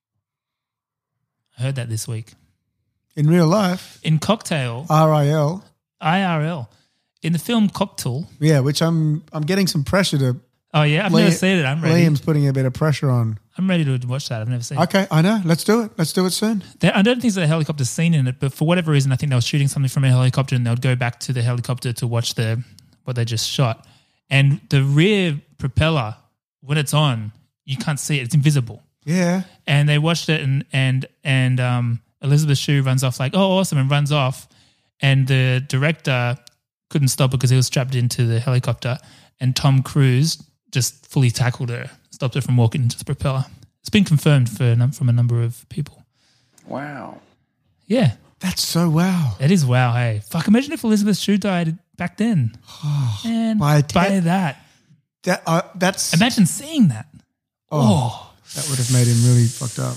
I heard that this week. In real life? In Cocktail. R I L. I R L. In the film Cocktail. Yeah, which I'm I'm getting some pressure to. Oh, yeah? I've Liam- never seen it. I'm ready. Liam's putting a bit of pressure on. I'm ready to watch that. I've never seen it. Okay, I know. Let's do it. Let's do it soon. There, I don't think there's a helicopter scene in it, but for whatever reason, I think they were shooting something from a helicopter and they would go back to the helicopter to watch the what they just shot. And the rear propeller, when it's on, you can't see it. It's invisible. Yeah. And they watched it and and and um, Elizabeth Shue runs off like, oh, awesome, and runs off. And the director couldn't stop it because he was strapped into the helicopter. And Tom Cruise just fully tackled her, stopped her from walking into the propeller. It's been confirmed for a num- from a number of people. Wow. Yeah. That's so wow. It is wow, hey. Fuck, imagine if Elizabeth Shue died back then. Man, By by, te- that. That uh, that's Imagine seeing that. oh, that would have made him really fucked up.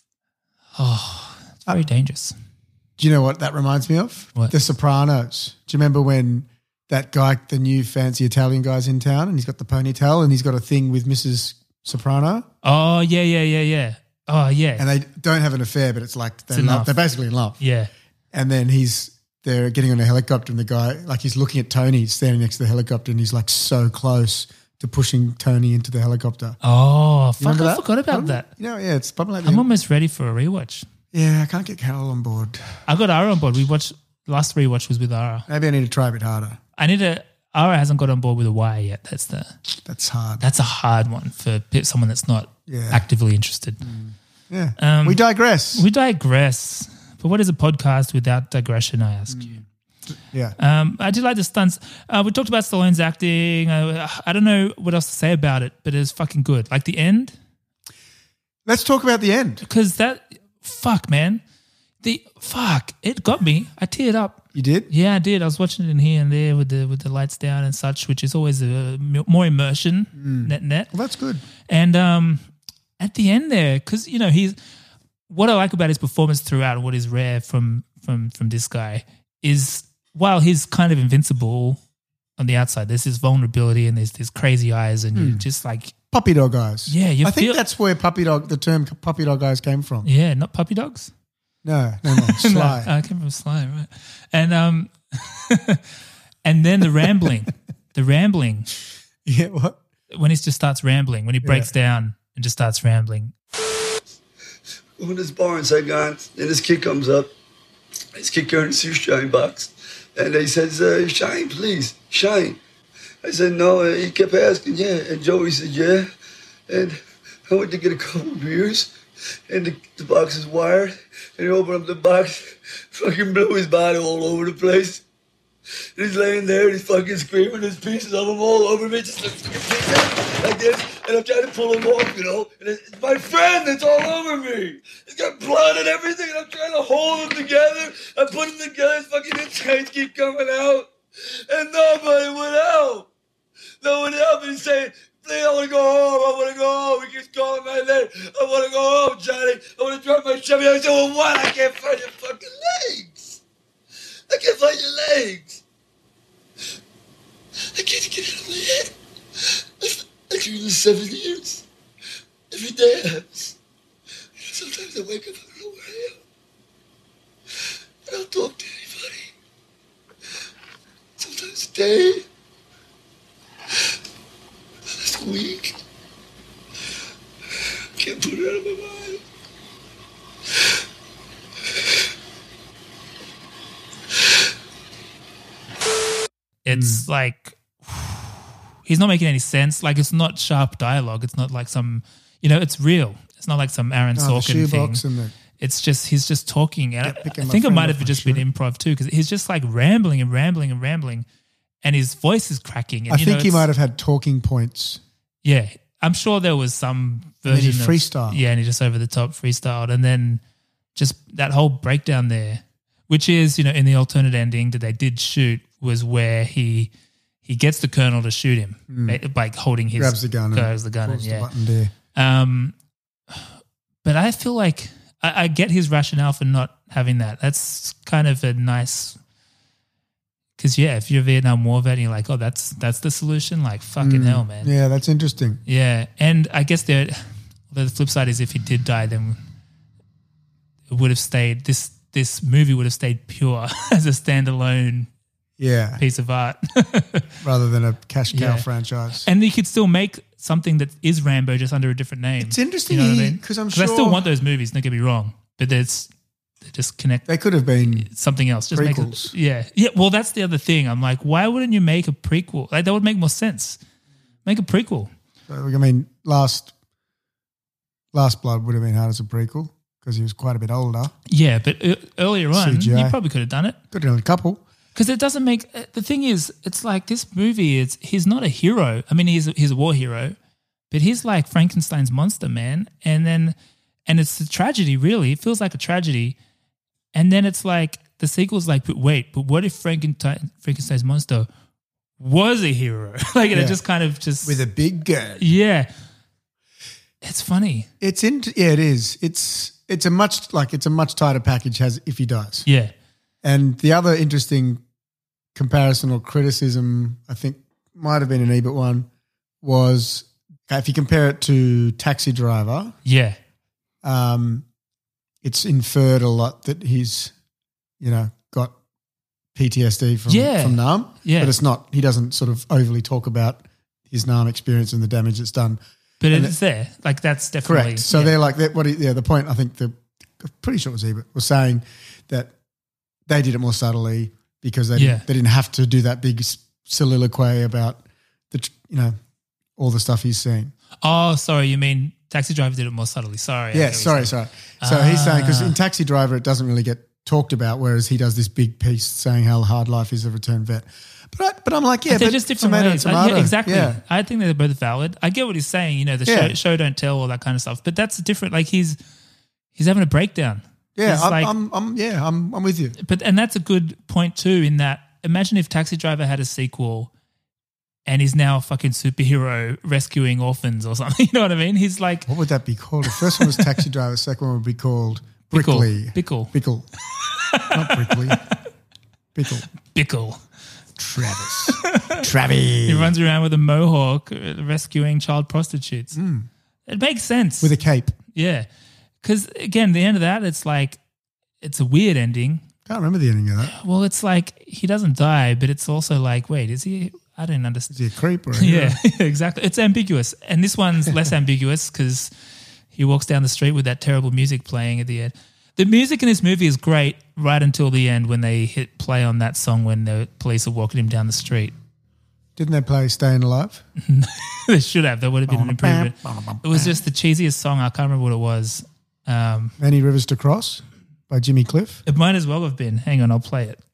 Oh, it's very dangerous. Do you know what that reminds me of? What? The Sopranos. Do you remember when that guy, the new fancy Italian guy's in town and he's got the ponytail and he's got a thing with Missus Soprano? Oh, yeah, yeah, yeah, yeah. Oh, yeah. And they don't have an affair, but it's like they're, It's in love. enough. They're basically in love. Yeah. And then he's they're getting on a helicopter and the guy, like he's looking at Tony standing next to the helicopter and he's like so close to pushing Tony into the helicopter. Oh, You fuck, remember I that? forgot about Remember? that. You know, yeah, it's probably like I'm the- almost ready for a rewatch. Yeah, I can't get Carol on board. I got Ara on board. We watched, last rewatch was with Ara. Maybe I need to try a bit harder. I need to, Ara hasn't got on board with a wire yet. That's the, That's hard. that's a hard one for pe- someone that's not Yeah. actively interested. Yeah. Um, we digress. We digress. But what is a podcast without digression, I ask you? Yeah. Um, I did like the stunts. Uh, we talked about Stallone's acting. I, I don't know what else to say about it, but it's fucking good. Like the end. Let's talk about the end. Because that, fuck, man. The, fuck, it got me. I teared up. You did? Yeah, I did. I was watching it in here and there with the with the lights down and such, which is always a more immersion, net net. Well, that's good. And um, at the end there, because, you know, he's, what I like about his performance throughout and what is rare from from from this guy is while he's kind of invincible on the outside, there's this vulnerability and there's these crazy eyes and you're Hmm. just like, Puppy dog eyes. Yeah, you I think feel- that's where puppy dog, the term puppy dog eyes came from. yeah, not puppy dogs. No, no, no, Sly. No, I came from Sly, right? And um, and then the rambling, the rambling. Yeah, what? When he just starts rambling, when he breaks down and just starts rambling. We're in this bar in Saigon, and this kid comes up. This kid carrying a shoe-shine box. And he says, uh, Shine, please, shine. I said, no. And he kept asking, yeah. And Joey said, yeah. And I went to get a couple of beers, and the, the box is wired. And he opened up the box, fucking blew his body all over the place. And he's laying there, and he's fucking screaming. There's pieces of him all over me, just like, fucking like this. And I'm trying to pull him off, you know. And it's it's my friend that's all over me. He's got blood and everything, and I'm trying to hold him together. I put him together, his fucking insides keep coming out. And nobody would help. No one helped. And he's saying, please, I want to go home. I want to go home. He keeps calling my name. I want to go home, Johnny. I want to drop my Chevy. I said, well, what? I can't find your fucking legs. I can't find your legs. I can't get it out of my head. I do this seven years. Every day I have. Sometimes I wake up, I don't know where I am. I don't talk to anybody. Sometimes a day. Last week. I can't put it out of my mind. It's like he's not making any sense. Like it's not sharp dialogue. It's not like some, you know, it's real. It's not like some Aaron Oh, the Sorkin shoebox thing. and the- It's just he's just talking, and Yeah, I, picking I my think it friend might up have my just shirt. been improv too, because he's just like rambling and rambling and rambling, and his voice is cracking. And, I you think know, he it's- might have had talking points. Yeah, I'm sure there was some And then he version of freestyled. Yeah, and he just over the top freestyled, and then just that whole breakdown there, which is, you know, in the alternate ending that they did shoot, was where he he gets the colonel to shoot him Mm. by like holding his Grabs the gun and grabs the gun, and pulls the yeah. button there. Um, but I feel like I, I get his rationale for not having that. That's kind of a nice. Because yeah, if you're a Vietnam War vet and you're like, oh, that's that's the solution, like fucking Mm. hell, man. Yeah, that's interesting. Yeah, and I guess there, the flip side is if he did die, then it would have stayed. This this movie would have stayed pure as a standalone, Yeah. piece of art, Rather than a cash cow Yeah. franchise. and you could still make something that is Rambo just under a different name. It's interesting you know what I mean? because I'm I sure still want those movies. Don't get me wrong, but there's they just connect. they could have been Something else, just make prequels. it, yeah, yeah. Well, that's the other thing. I'm like, why wouldn't you make a prequel? Like that would make more sense. Make a prequel. I mean, last Last Blood would have been hard as a prequel because he was quite a bit older. Yeah, but uh, earlier on, C G I. you probably could have done it. Could have done a couple. Because it doesn't make – the thing is, it's like this movie, it's he's not a hero. I mean, he's a, he's a war hero, but he's like Frankenstein's monster, man. And then – and it's a tragedy, really. It feels like a tragedy. And then it's like the sequel's like, but wait, but what if Frankenstein, Frankenstein's monster was a hero? like Yeah. it just kind of just – With a big gun. Yeah. It's funny. It's in, yeah, it is. It's it's a much like it's a much tighter package as if he dies. Yeah. And the other interesting comparison or criticism, I think, might have been an Ebert one, was if you compare it to Taxi Driver, Yeah. um, it's inferred a lot that he's, you know, got P T S D from Yeah. from Nam. Yeah. But it's not. He doesn't sort of overly talk about his Nam experience and the damage it's done. But And it's there. Like that's definitely Correct. So yeah. they're like that. What? He, yeah. The point I think the I'm pretty sure it was Ebert was saying that they did it more subtly because they Yeah. didn't, they didn't have to do that big s- soliloquy about the tr- you know all the stuff he's seen. Oh, sorry. You mean Taxi Driver did it more subtly. Sorry. I Yeah. get what you're Sorry. saying. Sorry. So he's saying because Ah. in Taxi Driver it doesn't really get talked about, whereas he does this big piece saying how hard life is a returned vet. But I, but I'm like, yeah, But they're but just different tomato ways. and Uh, tomato. yeah, exactly. Yeah. I think they're both valid. I get what he's saying. You know, the Yeah. show, show don't tell, all that kind of stuff. But that's different. Like he's he's having a breakdown. Yeah. He's I'm, like- I'm, I'm. Yeah. I'm. I'm with you. But and that's a good point too. In that, imagine if Taxi Driver had a sequel, and he's now a fucking superhero rescuing orphans or something. You know what I mean? He's like What would that be called? The first one was Taxi Driver. The second one would be called Brickley. Bickle. Bickle. Not Brickley. Bickle. Bickle. Travis. Travis. He runs around with a mohawk, uh, rescuing child prostitutes. It makes sense With a cape. Yeah. Because, again, the end of that, it's like, it's a weird ending. Can't remember the ending of that. Well, it's like he doesn't die, but it's also like, wait, is he? I don't understand. Is he a creep or a Yeah, hero? exactly. It's ambiguous. And this one's less ambiguous because he walks down the street with that terrible music playing at the end. The music in this movie is great right until the end when they hit play on that song when the police are walking him down the street. Didn't they play Staying Alive? They should have. That would have been an improvement. It was just the cheesiest song. I can't remember what it was. Um, Many Rivers to Cross by Jimmy Cliff. It might as well have been. Hang on, I'll play it.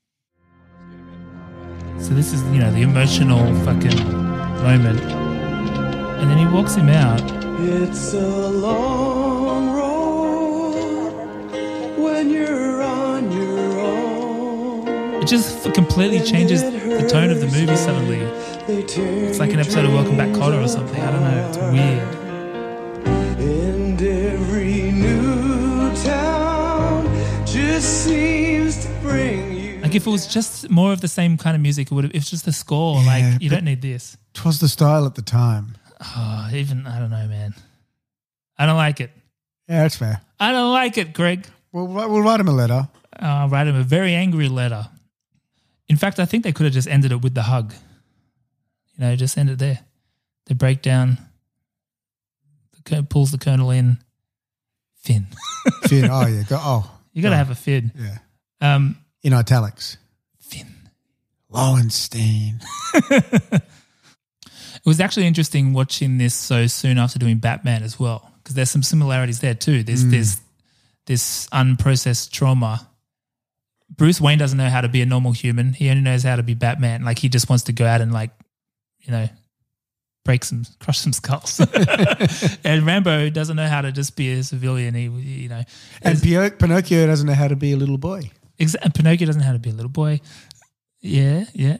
So this is, you know, the emotional fucking moment. And then he walks him out. It's a long road when you're on your own. It just f- completely changes the tone of the movie suddenly. It's like an episode of Welcome Back, Kotter or something. I don't know. It's weird. And every new town just seems to bring you. Like if it was just more of the same kind of music, it would have, if it's just the score, like you but- don't need this. Twas the style at the time. Oh, even, I don't know, man. I don't like it. Yeah, that's fair. I don't like it, Greg. We'll, we'll write him a letter. I'll write him a very angry letter. In fact, I think they could have just ended it with the hug. You know, just end it there. They break down, the col- pulls the colonel in. Finn. Finn. Oh, yeah. Go, oh. You got to oh, have a Finn. Yeah. Um, In italics. Finn. Lowenstein. It was actually interesting watching this so soon after doing Batman as well, because there's some similarities there too. There's Mm. there's this unprocessed trauma. Bruce Wayne doesn't know how to be a normal human. He only knows how to be Batman. Like he just wants to go out and like, you know, break some, crush some skulls. And Rambo doesn't know how to just be a civilian. He, you know, And Pio- Pinocchio doesn't know how to be a little boy. Exa- and Pinocchio doesn't know how to be a little boy. Yeah, yeah.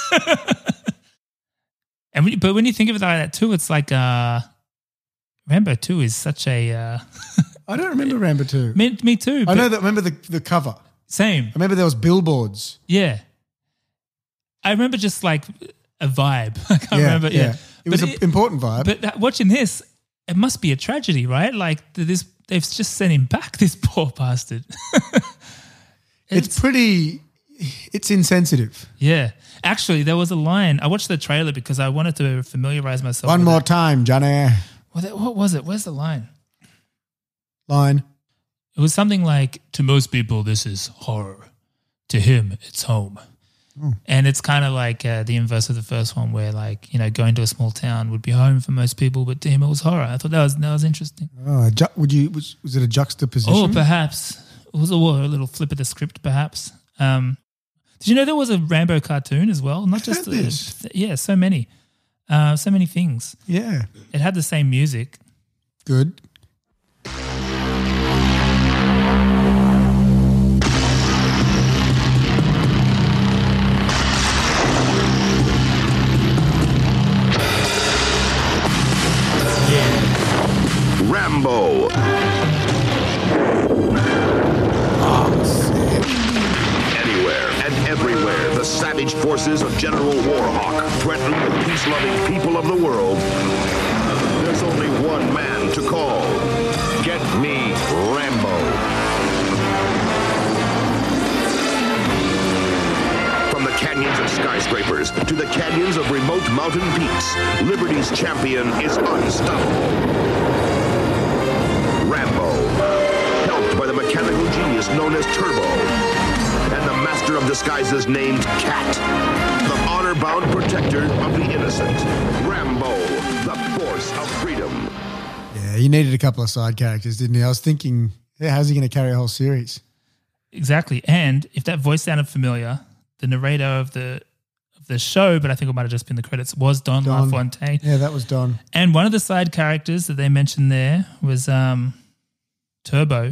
and when, but when you think of it like that too, it's like uh, Rambo two is such a. Uh, I don't remember Rambo two. Me, me too. I but- know that. Remember the the cover. Same. I remember there was billboards. Yeah. I remember just like a vibe. I can't Yeah, remember. Yeah. yeah. It was an important vibe. But that, watching this, it must be a tragedy, right? Like th- this, they've just sent him back, this poor bastard. It's pretty, it's insensitive. Yeah. Actually, there was a line. I watched the trailer because I wanted to familiarize myself One with more it. time, Johnny. Well, that- what was it? Where's the line? Line. It was something like, to most people, this is horror. To him, it's home. Oh. And it's kind of like uh, the inverse of the first one where like, you know, going to a small town would be home for most people, but to him it was horror. I thought that was that was interesting. Oh, a ju- would you? Was, was it a juxtaposition? Oh, perhaps. It was a, a little flip of the script, perhaps. Um, did you know there was a Rambo cartoon as well? Not just heard the, this. yeah, so many. Uh, so many things. Yeah. It had the same music. Good. Rambo. Anywhere and everywhere, the savage forces of General Warhawk threaten the peace-loving people of the world. There's only one man to call. Get me Rambo. From the canyons of skyscrapers to the canyons of remote mountain peaks, Liberty's champion is unstoppable. Rambo, helped by the mechanical genius known as Turbo, and the master of disguises named Cat, the honor-bound protector of the innocent. Rambo, the force of freedom. Yeah, you needed a couple of side characters, didn't you? I was thinking, yeah, how's he going to carry a whole series? Exactly. And if that voice sounded familiar, the narrator of the of the show, but I think it might have just been the credits, was Don, Don. LaFontaine. Yeah, that was Don. And one of the side characters that they mentioned there was um, Turbo,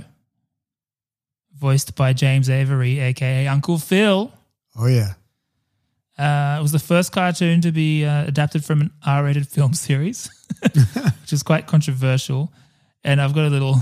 voiced by James Avery, a k a. Uncle Phil. Oh, yeah. Uh, it was the first cartoon to be uh, adapted from an R-rated film series, which is quite controversial. And I've got a little,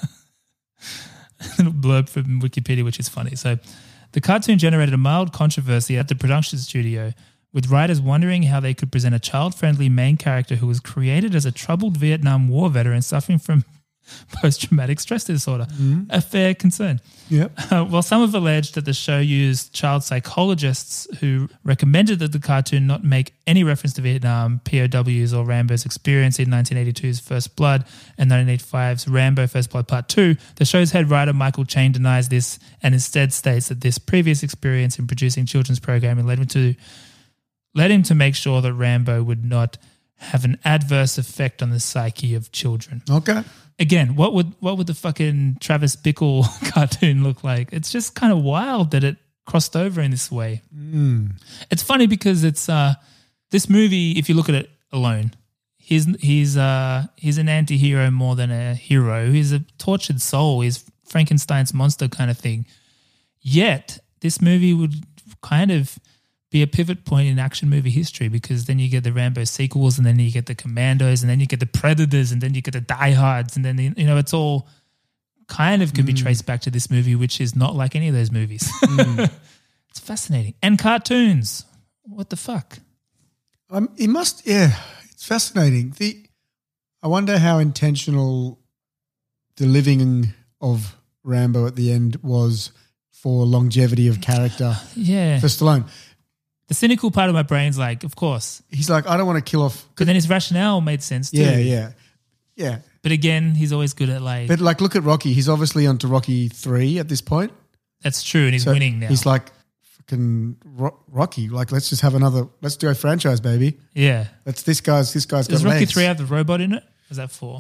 little blurb from Wikipedia, which is funny. So the cartoon generated a mild controversy at the production studio, with writers wondering how they could present a child-friendly main character who was created as a troubled Vietnam War veteran suffering from post-traumatic stress disorder. Mhm. A fair concern. Yep. Uh, well, some have alleged that the show used child psychologists who recommended that the cartoon not make any reference to Vietnam, P O Ws, or Rambo's experience in nineteen eighty-two's First Blood and nineteen eighty-five's Rambo First Blood Part two. The show's head writer, Michael Chain, denies this and instead states that this previous experience in producing children's programming led him to, led him to make sure that Rambo would not have an adverse effect on the psyche of children. Okay. Again, what would what would the fucking Travis Bickle cartoon look like? It's just kind of wild that it crossed over in this way. Mm. It's funny because it's uh, this movie. If you look at it alone, he's he's uh, he's an anti-hero more than a hero. He's a tortured soul. He's Frankenstein's monster kind of thing. Yet this movie would kind of be a pivot point in action movie history, because then you get the Rambo sequels, and then you get the Commandos, and then you get the Predators, and then you get the Die Hards, and then, you know, it's all kind of can be traced back to this movie, which is not like any of those movies. Mm. It's fascinating. And cartoons. What the fuck? Um, it must, yeah, it's fascinating. The, I wonder how intentional the living of Rambo at the end was for longevity of character. Yeah. For Stallone. The cynical part of my brain's like, of course. He's like, I don't want to kill off. But then his rationale made sense too. Yeah, yeah, yeah. But again, he's always good at like. But like, look at Rocky. He's obviously onto Rocky three at this point. That's true, and he's So winning now. He's like, fucking Ro- Rocky. Like, let's just have another. Let's do a franchise, baby. Yeah. That's this guy's. This guy's got Does Rocky legs. three have the robot in it? Or is that four? I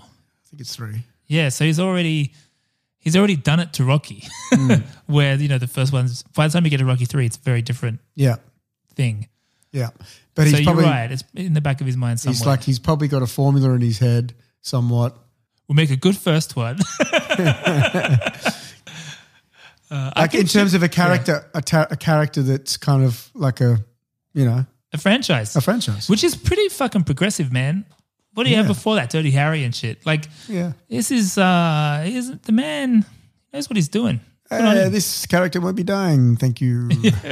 think it's three. Yeah, so he's already he's already done it to Rocky, Mm. where you know the first one's by the time you get to Rocky three, it's a very different Yeah. thing. Yeah. But so he's probably you're right; it's in the back of his mind somewhere. he's like he's probably got a formula in his head somewhat. We'll make a good first one. uh, I Like in can terms see- of a character, a, ta- a character that's kind of like a, you know, a franchise, a franchise. which is pretty fucking progressive, man. What do you have Yeah. before that? Dirty Harry and shit. Like, Yeah. this is uh, is the man knows what he's doing. Good on Uh, him. this character won't be dying. Thank you.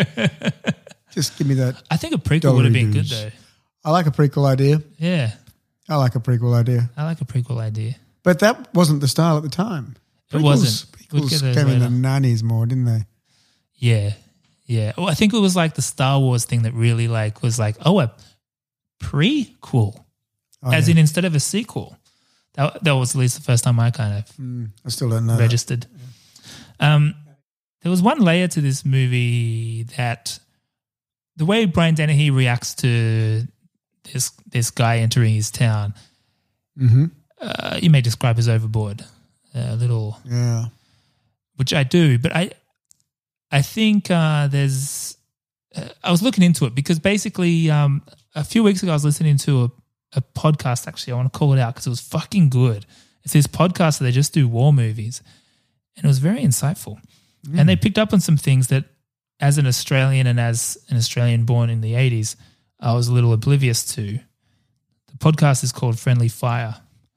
Just give me that. I think a prequel would have been good dollary though. dues. I like a prequel idea. Yeah, I like a prequel idea. I like a prequel idea. But that wasn't the style at the time. It wasn't. We'll Prequels get those came in the later. nineties more, didn't they? Yeah, yeah. Well, I think it was like the Star Wars thing that really like was like, oh, a prequel, Oh, as yeah. in instead of a sequel. That that was at least the first time I kind of Mm, I still don't know. that. registered. Um, there was one layer to this movie that the way Brian Dennehy reacts to this this guy entering his town, Mhm. uh, you may describe as overboard, a little, Yeah. which I do. But I, I think uh, there's. Uh, I was looking into it because basically um, a few weeks ago I was listening to a, a podcast. Actually, I want to call it out because it was fucking good. It's this podcast that they just do war movies, and it was very insightful. Mm. And they picked up on some things that, as an Australian and as an Australian born in the eighties, I was a little oblivious to. The podcast is called Friendly Fire,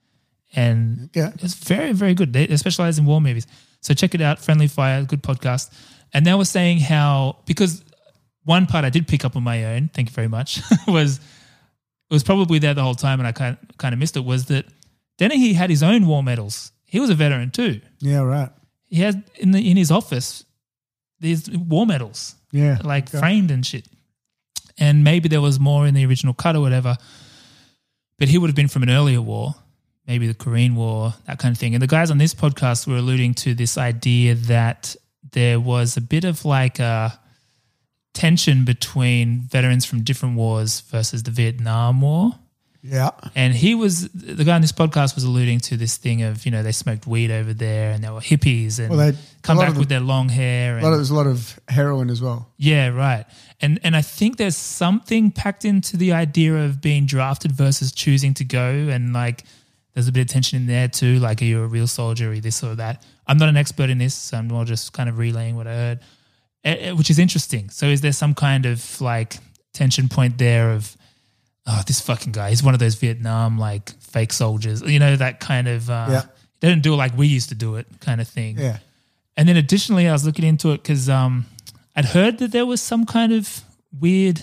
and Yeah. it's very, very good. They, they specialize in war movies. So check it out, Friendly Fire, good podcast. And they were saying how, because one part I did pick up on my own, thank you very much, was it was probably there the whole time and I kind of, kind of missed it, was that Dennehy had his own war medals. He was a veteran too. Yeah, right. He had in the in his office these war medals, Yeah. like okay. framed and shit. And maybe there was more in the original cut or whatever, but he would have been from an earlier war, maybe the Korean War, that kind of thing. And the guys on this podcast were alluding to this idea that there was a bit of like a tension between veterans from different wars versus the Vietnam War. Yeah. And he was, the guy on this podcast was alluding to this thing of, you know, they smoked weed over there and they were hippies and Well, they- come a lot back of the- with their long hair. A And, lot of, there's a lot of heroin as well. yeah, right. And and I think there's something packed into the idea of being drafted versus choosing to go. And like, there's a bit of tension in there too. Like, are you a real soldier or this or that? I'm not an expert in this. So I'm more just kind of relaying what I heard, eh, eh, which is interesting. So is there some kind of like tension point there of, oh, this fucking guy, he's one of those Vietnam like fake soldiers, you know, that kind of, uh, Yeah. they didn't do it like we used to do it kind of thing. Yeah. And then additionally, I was looking into it because um, I'd heard that there was some kind of weird,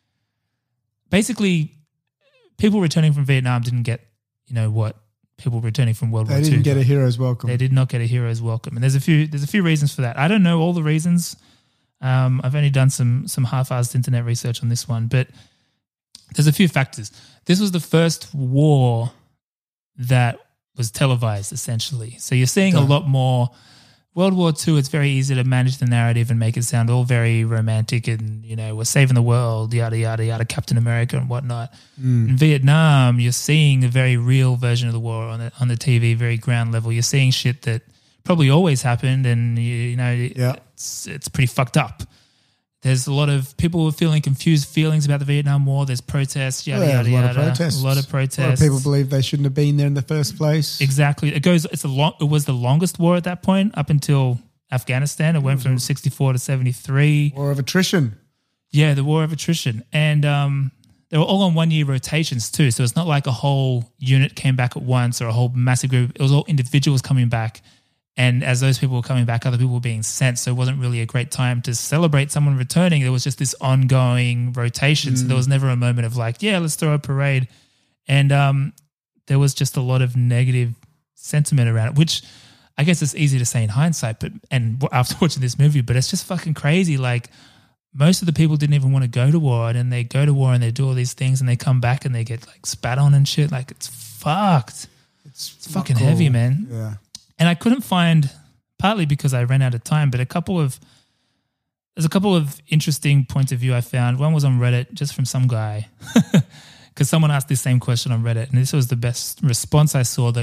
basically people returning from Vietnam didn't get, you know, what people returning from World They War Two didn't get got. a hero's welcome. They did not get a hero's welcome. And there's a few there's a few reasons for that. I don't know all the reasons. Um, I've only done some some half-assed internet research on this one, but there's a few factors. This was the first war that was televised, essentially. So you're seeing a Okay. lot more. World War Two, it's very easy to manage the narrative and make it sound all very romantic and, you know, we're saving the world, yada, yada, yada, Captain America and whatnot. Mm. In Vietnam, you're seeing a very real version of the war on the, on the T V, very ground level. You're seeing shit that probably always happened and, you, you know, Yeah. it's, it's pretty fucked up. There's a lot of people who are feeling confused feelings about the Vietnam War. There's protests, yada, Yeah, yada, a lot yada. of protests. A lot of protests. A lot of people believe they shouldn't have been there in the first place. Exactly. It goes. It's a long. It was the longest war at that point up until Afghanistan. It went from sixty-four to seventy-three. War of attrition. Yeah, the war of attrition, and um, they were all on one-year rotations too. So it's not like a whole unit came back at once or a whole massive group. It was all individuals coming back, and as those people were coming back, other people were being sent. So it wasn't really a great time to celebrate someone returning. There was just this ongoing rotation. So there was never a moment of like, yeah, let's throw a parade, and um, there was just a lot of negative sentiment around it, which I guess it's easy to say in hindsight, but and after watching this movie, but it's just fucking crazy. Like most of the people didn't even want to go to war, and then they go to war and they do all these things, and they come back and they get like spat on and shit. Like it's fucked. It's, It's fucking cool. heavy, man. Yeah. And I couldn't find, partly because I ran out of time, but a couple of there's a couple of interesting points of view I found. One was on Reddit, just from some guy, because someone asked this same question on Reddit, and this was the best response I saw that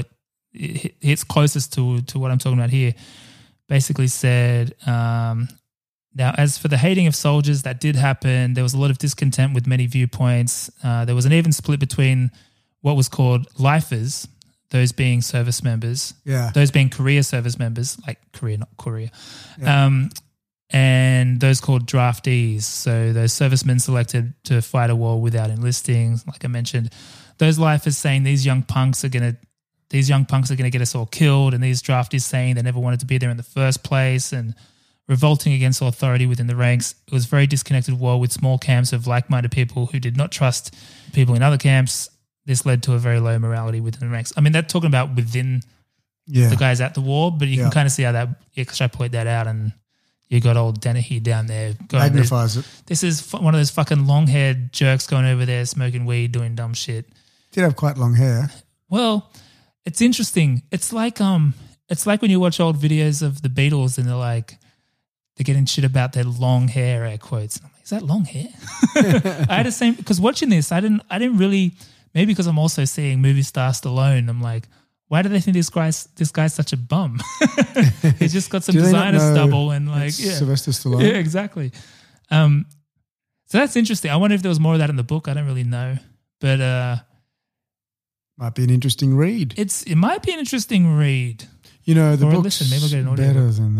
it hits closest to to what I'm talking about here. Basically said, um, now as for the hating of soldiers, that did happen. There was a lot of discontent with many viewpoints. Uh, there was an even split between what was called lifers, those being service members, Yeah. those being career service members, like Korea, not Korea, Yeah. um, and those called draftees. So those servicemen selected to fight a war without enlisting, like I mentioned. Those lifers saying these young punks are going to these young punks are going to get us all killed, and these draftees saying they never wanted to be there in the first place and revolting against authority within the ranks. It was a very disconnected war with small camps of like-minded people who did not trust people in other camps. This led to a very low morality within the ranks. I mean, they're talking about within Yeah. the guys at the war, but you Yeah. can kind of see how that you extrapolate that out, and you got old Dennehy down there. going, Magnifies it. This is fu- one of those fucking long-haired jerks going over there smoking weed, doing dumb shit. Did have quite long hair. Well, it's interesting. It's like um, it's like when you watch old videos of the Beatles and they're like, they're getting shit about their long hair, air quotes. And I'm like, is that long hair? I had the same because watching this, I didn't, I didn't really. Maybe because I'm also seeing movie star Stallone. I'm like, why do they think this guy's this guy's such a bum? He's just got some Do they not designer know stubble and like it's yeah. Sylvester Stallone? Yeah, exactly. Um, so that's interesting. I wonder if there was more of that in the book. I don't really know, but uh. Might be an interesting read. It's it might be an interesting read. You know, the Or book's listen, maybe I'll get an audio better book. than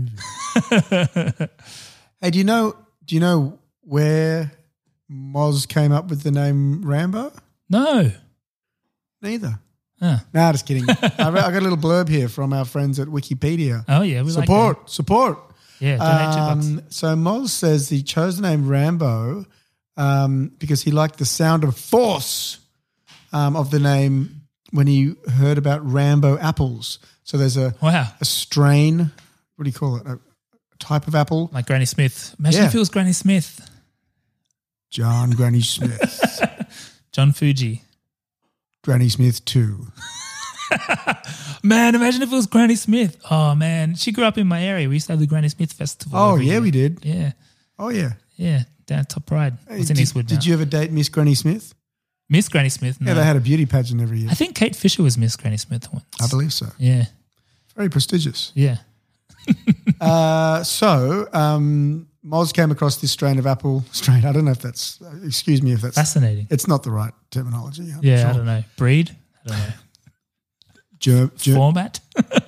the movie. Hey, do you know? Do you know where Moz came up with the name Rambo? No, neither. Huh. No, just kidding. I, re- I got a little blurb here from our friends at Wikipedia. Oh yeah, we like support, support. Yeah, donate two Um, so Moz says he chose the name Rambo um, because he liked the sound of force um, of the name when he heard about Rambo apples. So there's a wow. a strain. What do you call it? A, a type of apple. like Granny Smith. Imagine Yeah. if it was Granny Smith. John Granny Smith. John Fuji. Granny Smith two. Man, imagine if it was Granny Smith. Oh man, she grew up in my area. We used to have the Granny Smith Festival. Oh, every yeah, year. we did. Yeah, Oh, yeah. yeah, down at Top Pride. Hey, It's in did, Eastwood now. did you ever date Miss Granny Smith? Miss Granny Smith? No. Yeah, they had a beauty pageant every year. I think Kate Fisher was Miss Granny Smith once. I believe so. Yeah, Very prestigious. yeah. uh, so, um, Moz came across this strain of apple. Strain, I don't know if that's, uh, excuse me if that's. Fascinating. It's not the right terminology. I'm Yeah, sure. I don't know. Breed? I don't know. Ger- ger- Format?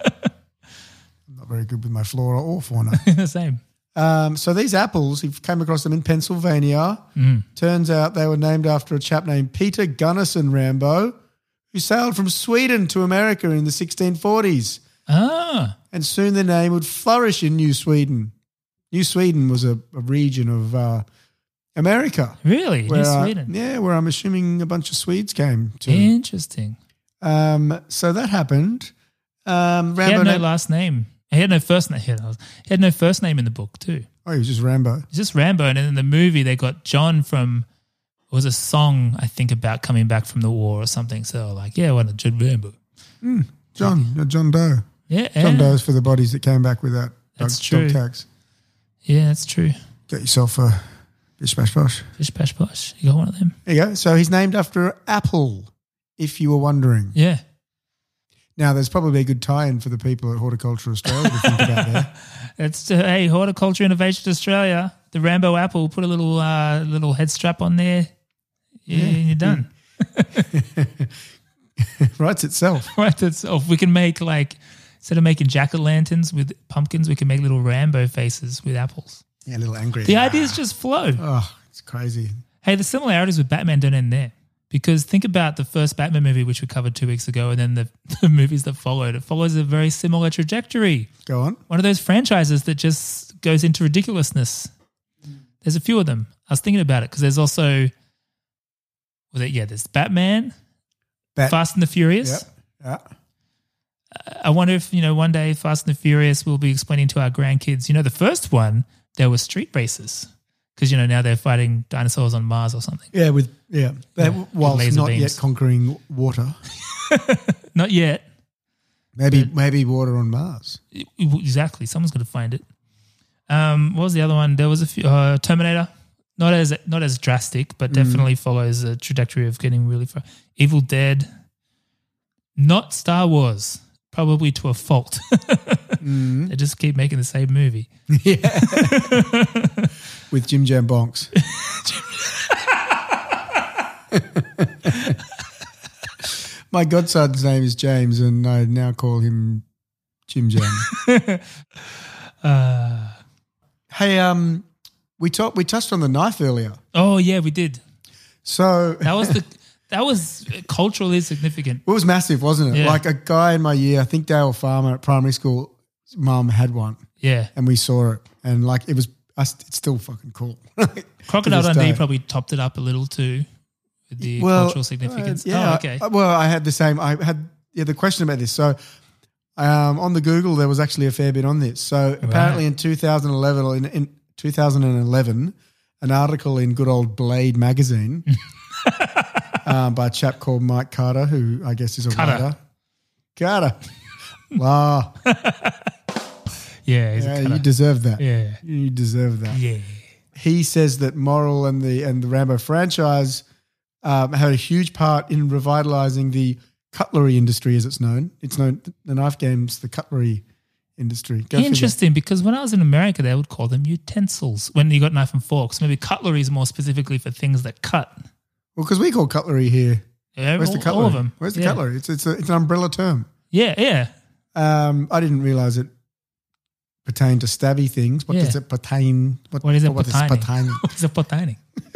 I'm not very good with my flora or fauna. Same. Um, so these apples, he came across them in Pennsylvania. Mm. Turns out they were named after a chap named Peter Gunnison Rambo, who sailed from Sweden to America in the sixteen forties. Ah. And soon the name would flourish in New Sweden. New Sweden was a, a region of uh, America. Really? New where, uh, Sweden? yeah, where I'm assuming a bunch of Swedes came to. Interesting. Um, so that happened. Um, He Rambo had no named- last name. He had no first name. He had he had no first name in the book too. Oh, he was just Rambo. It's just Rambo, and then in the movie they got John from. It was a song I think about coming back from the war or something. So like, yeah, what a John Rambo. Mm, John, uh, John Doe. Yeah, John yeah. Doe's for the bodies that came back without dog, That's true. dog tags. Yeah, that's true. Get yourself a bish bash bosh. Bish bash bosh. You got one of them? There you go. So he's named after apple, if you were wondering. Yeah. Now, there's probably a good tie-in for the people at Horticulture Australia to think about there. It's uh, hey, Horticulture Innovation Australia. The Rambo apple. Put a little uh, little head strap on there. Yeah, and you're done. Writes itself. Right itself. We can make like instead of making jack-o'-lanterns with pumpkins, we can make little Rambo faces with apples. Yeah, a little angry. The ideas just flow. Oh, it's crazy. Hey, the similarities with Batman don't end there. Because think about the first Batman movie, which we covered two weeks ago, and then the, the movies that followed. It follows a very similar trajectory. Go on. One of those franchises that just goes into ridiculousness. There's a few of them. I was thinking about it because there's also, was it, yeah, there's Batman, Bat- Fast and the Furious. Yeah. I wonder if, you know, one day Fast and the Furious will be explaining to our grandkids, you know, the first one, there were street races. Because, you know, now they're fighting dinosaurs on Mars or something. Yeah, with yeah, they, Yeah, whilst laser not beams. yet conquering water. Not yet. Maybe maybe water on Mars. Exactly. Someone's going to find it. Um, what was the other one? There was a few, uh, Terminator. Not as not as drastic, but Mm. definitely follows a trajectory of getting really far. Evil Dead. Not Star Wars, probably to a fault. Mm. They just keep making the same movie. Yeah. With Jim Jam Bonks. My godson's name is James, and I now call him Jim Jam. uh, hey, um, we talked. We touched on the knife earlier. Oh yeah, we did. So that was the that was culturally significant. It was massive, wasn't it? Yeah. Like a guy in my year, I think Dale Farmer at primary school, mum had one. Yeah, and we saw it, and like it was, it's still fucking cool. Crocodile To this Dundee day. probably topped it up a little too with the Well, cultural significance. uh, yeah. Oh, okay. I- well, I had the same. I had yeah the question about this. So um, on the Google, there was actually a fair bit on this. So apparently in two thousand eleven, or in, in two thousand eleven, an article in good old Blade magazine um, by a chap called Mike Carter, who I guess is a Carter. writer. Carter. Wow. Yeah, he's a Yeah, cutter. you deserve that. Yeah. You deserve that. Yeah. He says that Moral and the and the Rambo franchise um, had a huge part in revitalizing the cutlery industry, as it's known. It's known the knife game's the cutlery industry. Go figure. Interesting, because when I was in America, they would call them utensils when you got knife and forks. Maybe cutlery is more specifically for things that cut. Well, because we call cutlery here. Yeah, Where's all, the cutlery? all of them. Where's the Yeah. cutlery? It's it's, a, it's an umbrella term. Yeah, yeah. Um, I didn't realize it pertained to stabby things. What Yeah. does it pertain? What is it what pertaining? pertaining? What is it pertaining?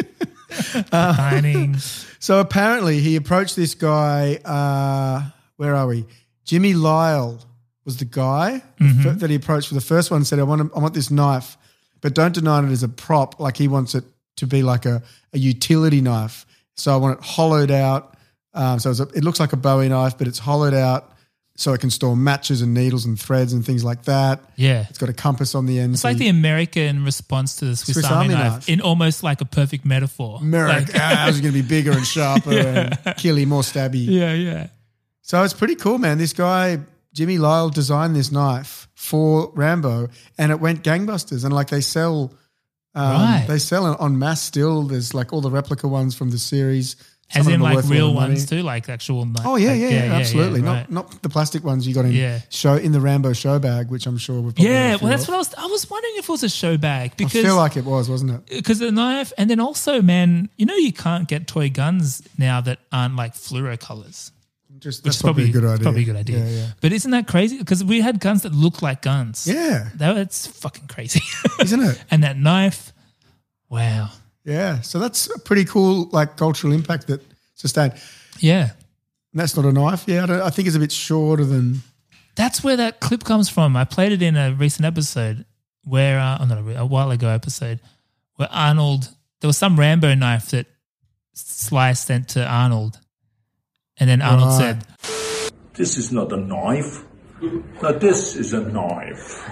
Pertaining. So apparently he approached this guy, uh, where are we? Jimmy Lyle was the guy Mhm. f- that he approached for the first one and said, I want, I want this knife, but don't design it as a prop. Like he wants it to be like a, a utility knife. So I want it hollowed out. Um, so it's a, it looks like a Bowie knife, but it's hollowed out so it can store matches and needles and threads and things like that. Yeah. It's got a compass on the end. It's so like the you- American response to the Swiss, Swiss Army, Army knife, knife. in almost like a perfect metaphor. America, Like- ah, it's going to be bigger and sharper Yeah. and killy, more stabby. Yeah, yeah. So it's pretty cool, man. This guy, Jimmy Lyle, designed this knife for Rambo, and it went gangbusters. And like they sell, um, Right. they sell it en masse still. There's like all the replica ones from the series. Some As of in them are like worth a lot real of money. ones too, like actual knife. Oh yeah, like, yeah, yeah, absolutely. right. Not not the plastic ones you got in Yeah. show in the Rambo show bag, which I'm sure we've probably Yeah, got a few well, that's of. what I was. I was wondering if it was a show bag I because feel like it was, wasn't it? because the knife, and then also, man, you know, you can't get toy guns now that aren't like fluoro colors. Just Which that's is probably, probably a good it's idea. Probably a good idea. Yeah, yeah. But isn't that crazy? Because we had guns that look like guns. Yeah. That, that's fucking crazy. Isn't it? And that knife, wow. Yeah. So that's a pretty cool, like cultural impact that sustained. Yeah. And that's not a knife. Yeah, I, don't, I think it's a bit shorter than. That's where that clip comes from. I played it in a recent episode where, uh, oh, not a, re- a while ago episode, where Arnold, there was some Rambo knife that Sly sent to Arnold. And then Arnold Right. said, This is not a knife. Now this is a knife.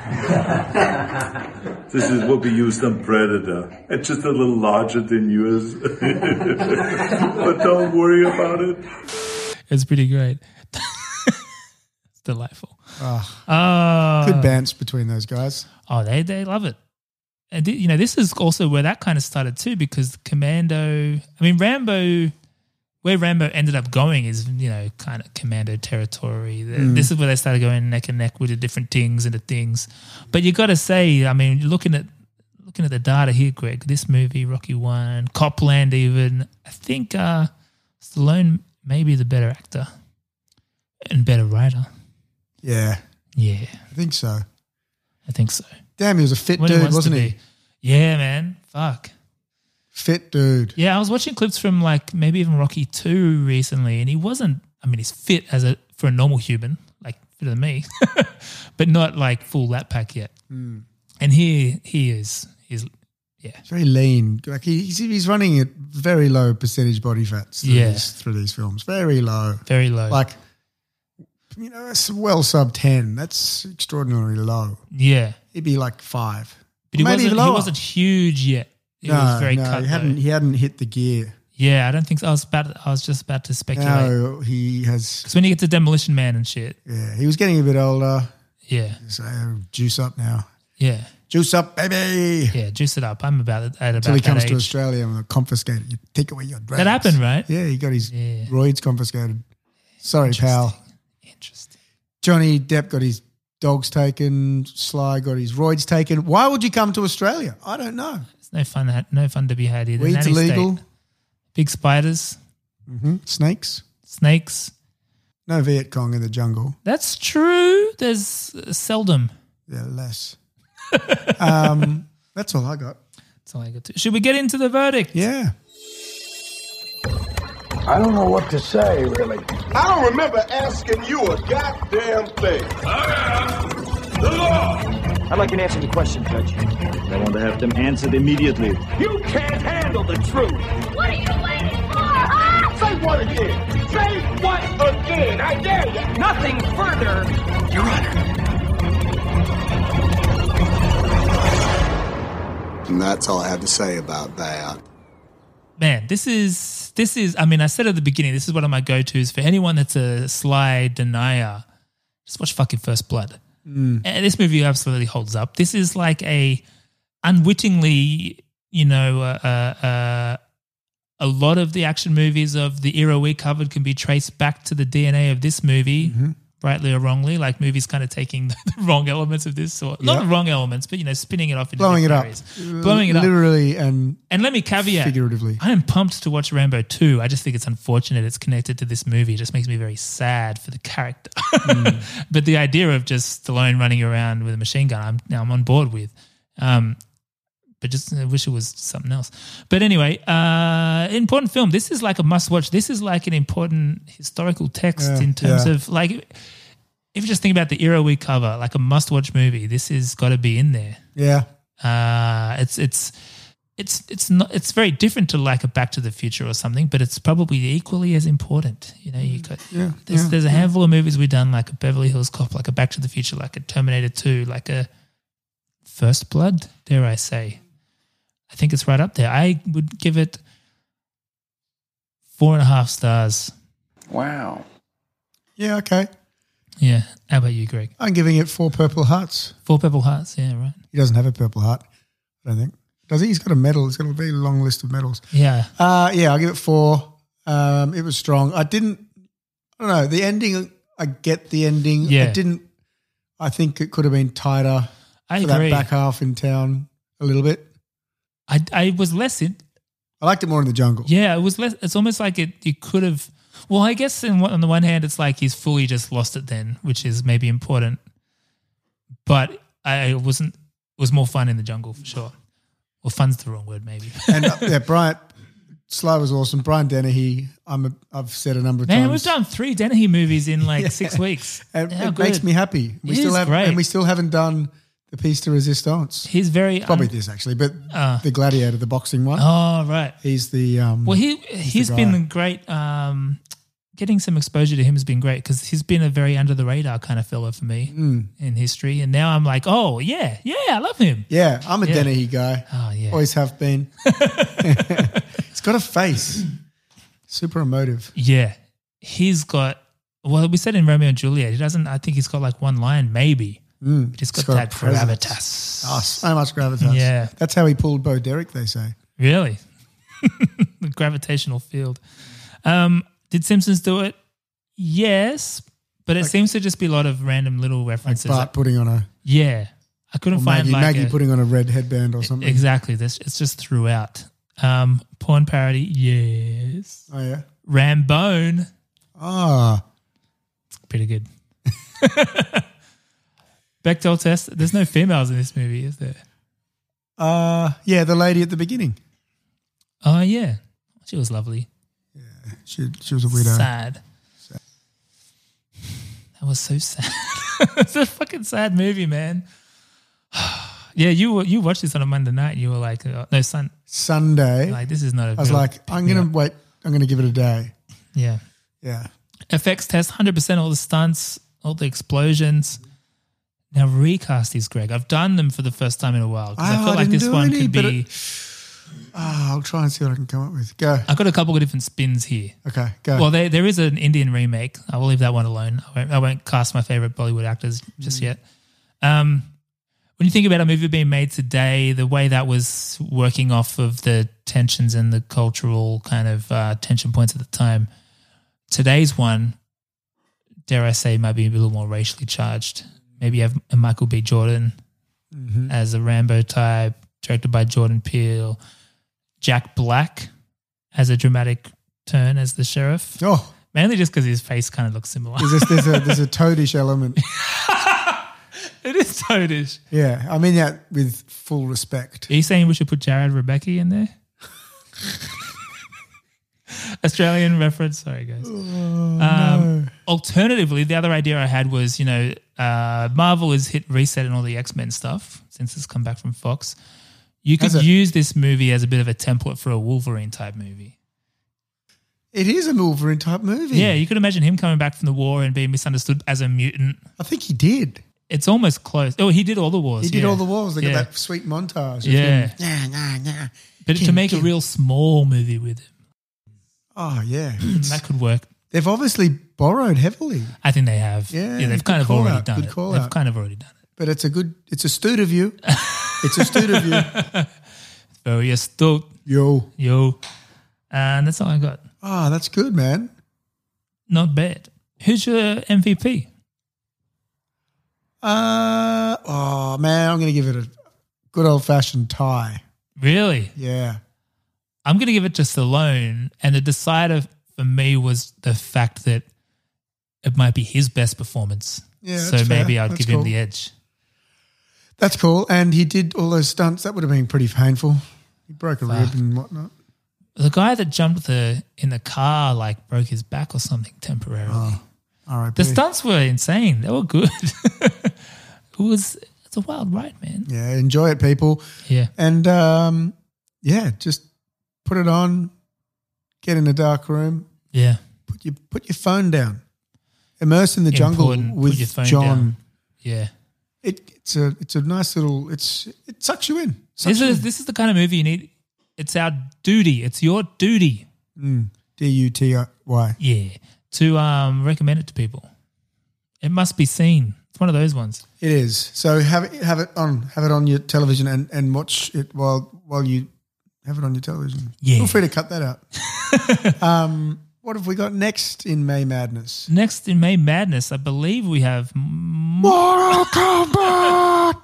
This is what we used on Predator. It's just a little larger than yours. But don't worry about it. it's pretty great. It's delightful. Oh, Uh, good bands between those guys. Oh, they they love it. And th- you know, this is also where that kind of started too, because Commando, I mean, Rambo, where Rambo ended up going is, you know, kind of Commando territory. The- Mm. This is where they started going neck and neck with the different things and the things. But you got to say, I mean, looking at looking at the data here, Greg, this movie, Rocky One, Copland, even, I think uh, Stallone may be the better actor and better writer. Yeah. Yeah, I think so. I think so. Damn, he was a fit When he dude, wants to wasn't he? be. Yeah, man. Fuck. Fit dude. Yeah, I was watching clips from like maybe even Rocky Two recently, and he wasn't. I mean, he's fit as a for a normal human, like fitter than me, but not like full lap pack yet. Mm. And he he is he's yeah He's very lean. Like he, he's, he's running at very low percentage body fats through, Yeah. these, through these films. Very low. very low. Like, you know, it's well sub ten. That's extraordinarily low. yeah, He'd be like five. but he Maybe wasn't even he lower. wasn't huge yet. He no, was very no, cut. he hadn't. though. He hadn't hit the gear. Yeah, I don't think so. I was about. I was just about to speculate. No, he has. Because when you get to Demolition Man and shit, Yeah, he was getting a bit older. yeah, So juice up now. yeah, Juice up, baby. yeah, juice it up. I'm about at about Until he that comes age. to Australia and they'll confiscate it. You take away your drugs. That happened, right? Yeah, he got his Yeah. roids confiscated. Sorry, pal. Interesting. Johnny Depp got his dogs taken. Sly got his roids taken. Why would you come to Australia? I don't know. It's no fun. No fun to be had here. The Weed's nanny illegal. state. Big spiders. Mm-hmm. Snakes. Snakes. No Viet Cong in the jungle. That's true. There's uh, seldom. Yeah, less. um, that's all I got. That's all I got. To. Should we get into the verdict? Yeah. I don't know what to say, really. I don't remember asking you a goddamn thing. The law. I'd like an answer to the question, Judge. I want to have them answered immediately. You can't handle the truth. What are you waiting for, huh? Say what again? Say what again? I dare you. Nothing further. Your Honor. And that's all I have to say about that. Man, this is, this is, I mean, I said at the beginning, this is one of my go-tos for anyone that's a Sly denier. Just watch fucking First Blood. Mm. And this movie absolutely holds up. This is like a, unwittingly, you know, uh, uh, uh, a lot of the action movies of the era we covered can be traced back to the D N A of this movie, mm-hmm. rightly or wrongly, like movies kind of taking the wrong elements of this, or Yeah. not wrong elements, but, you know, spinning it off into Blowing it different up. areas. Blowing it up. Literally and And let me caveat, figuratively. I am pumped to watch Rambo two. I just think it's unfortunate it's connected to this movie. It just makes me very sad for the character. Mm. But the idea of just Stallone running around with a machine gun, I'm now I'm on board with. Um, but just I wish it was something else. But anyway, uh, important film. This is like a must watch. This is like an important historical text Yeah, in terms yeah. of like, if you just think about the era we cover, like a must watch movie, this has got to be in there. Yeah. Uh, it's it's it's it's not it's very different to like a Back to the Future or something, but it's probably equally as important. You know, you got Yeah, there's yeah, there's a yeah. handful of movies we've done, like a Beverly Hills Cop, like a Back to the Future, like a Terminator two, like a First Blood, dare I say. I think it's right up there. I would give it four and a half stars. Wow. Yeah, okay. Yeah. How about you, Greg? I'm giving it four Purple Hearts. Four Purple Hearts, yeah, right. He doesn't have a Purple Heart, I don't think. Does he? He's got a medal. He's got a very long list of medals. Yeah. Uh, yeah, I'll give it four. Um, it was strong. I didn't, I don't know, the ending, I get the ending. Yeah. I didn't, I think it could have been tighter I for agree. that back half in town a little bit. I, I was less in. I liked it more in the jungle. Yeah, it was less. It's almost like it. You could have. Well, I guess in, on the one hand, it's like he's fully just lost it then, which is maybe important. But I wasn't. It was more fun in the jungle for sure. Well, fun's the wrong word, maybe. And uh, yeah, Brian, Sly was awesome. Brian Dennehy, I'm a, I've said a number of Man, times. we've done three Dennehy movies in like Yeah. six weeks. And How it makes good. me happy. We It still is have, great. and we still haven't done the piece de resistance. He's very Probably um, this actually, but uh, the Gladiator, the boxing one. Oh, right. He's the um. Well, he he's he's the been guy. great. Um, getting some exposure to him has been great because he's been a very under the radar kind of fellow for me Mm. in history. And now I'm like, oh yeah, yeah, I love him. Yeah, I'm a Yeah. Dennehy guy. Oh yeah, Always have been. He's got a face. Super emotive. Yeah, he's got. Well, we said in Romeo and Juliet, he doesn't. I think he's got like one line, maybe. Mm. But he's got, He's got a that presence. gravitas. Oh, so much gravitas. Yeah. That's how he pulled Bo Derek, they say. Really, the gravitational field. Um, did Simpsons do it? Yes, but it Like- seems to just be a lot of random little Like references. Bart putting on a yeah, I couldn't or find Maggie, like Maggie a- putting on a red headband or something. exactly. This it's just throughout. Um, porn parody, yes. Oh yeah. Rambone, Ah. pretty good. Bechdel test. There's no females in this movie, is there? Uh yeah, the lady at the beginning. Oh yeah, she was lovely. She she was a widow. Sad. That was so sad. It's a fucking sad movie, man. Yeah, you were, you watched this on a Monday night. You were like, uh, no, sun. Sunday. Like this is not a. I was real like, pick I'm me gonna up. wait, I'm gonna give it a day. Yeah. Yeah. Effects test, one hundred percent all the stunts, all the explosions. Now recast these, Greg. I've done them for the first time in a while because I Oh, felt I like didn't this do one any, could but be. it- Ah, I'll try and see what I can come up with. Go. I've got a couple of different spins here. Okay, go. Well, there there is an Indian remake. I will leave that one alone. I won't, I won't cast my favorite Bollywood actors just Mm. yet. Um, when you think about a movie being made today, the way that was working off of the tensions and the cultural kind of uh, tension points at the time, today's one dare I say, might be a little more racially charged. Maybe you have a Michael B. Jordan Mhm. as a Rambo type, directed by Jordan Peele. Jack Black as a dramatic turn as the sheriff. Oh. Mainly just because his face kind of looks similar. There's a, there's a, there's a toadish element. It is toadish. Yeah, I mean that with full respect. Are you saying we should put Jared Rebecca in there? Australian reference. Sorry, guys. Oh, um, no. Alternatively, the other idea I had was, you know, uh, Marvel has hit reset in all the X-Men stuff since it's come back from Fox. You could Has it? use this movie as a bit of a template for a Wolverine type movie. It is a Wolverine type movie. Yeah, you could imagine him coming back from the war and being misunderstood as a mutant. I think he did. It's almost close. Oh, he did all the wars. He did yeah. all the wars. They yeah. got that sweet montage. of Yeah. him. Nah, nah, nah. But to Kim, make Kim. a real small movie with him, Oh, yeah. that could work. They've obviously borrowed heavily. I think they have. Yeah, yeah they've good kind of call already out, done good it. call They've out. kind of already done it. But it's a good, it's astute of you. It's astute of you. Very astute. Yo. Yo. And that's all I got. Oh, that's good, man. Not bad. Who's your M V P? Uh, oh, man, I'm going to give it a good old-fashioned tie. Really? Yeah. I'm going to give it to Stallone. And the decider for me was the fact that it might be his best performance. Yeah, So that's fair. maybe I'd That's give him cool. the edge. That's cool. And he did all those stunts. That would have been pretty painful. He broke a Fuck. rib and whatnot. The guy that jumped the in the car like broke his back or something temporarily. Oh, all right. The stunts were insane. They were good. it was it's a wild ride, man. Yeah, enjoy it, people. Yeah. And, um, yeah, just put it on, get in a dark room, Yeah. put your put your phone down, immerse in the jungle Important. Put with your phone John. down. Yeah. It, it's a it's a nice little. It's it sucks you in. Sucks This you is in. this is the kind of movie you need. It's our duty. It's your duty. Mm. D U T Y. Yeah. To um, recommend it to people. It must be seen. It's one of those ones. It is. So have it have it on have it on your television and, and watch it while while you have it on your television. Yeah. Feel free to cut that out. um, what have we got next in May Madness? Next in May Madness, I believe we have Mortal Kombat.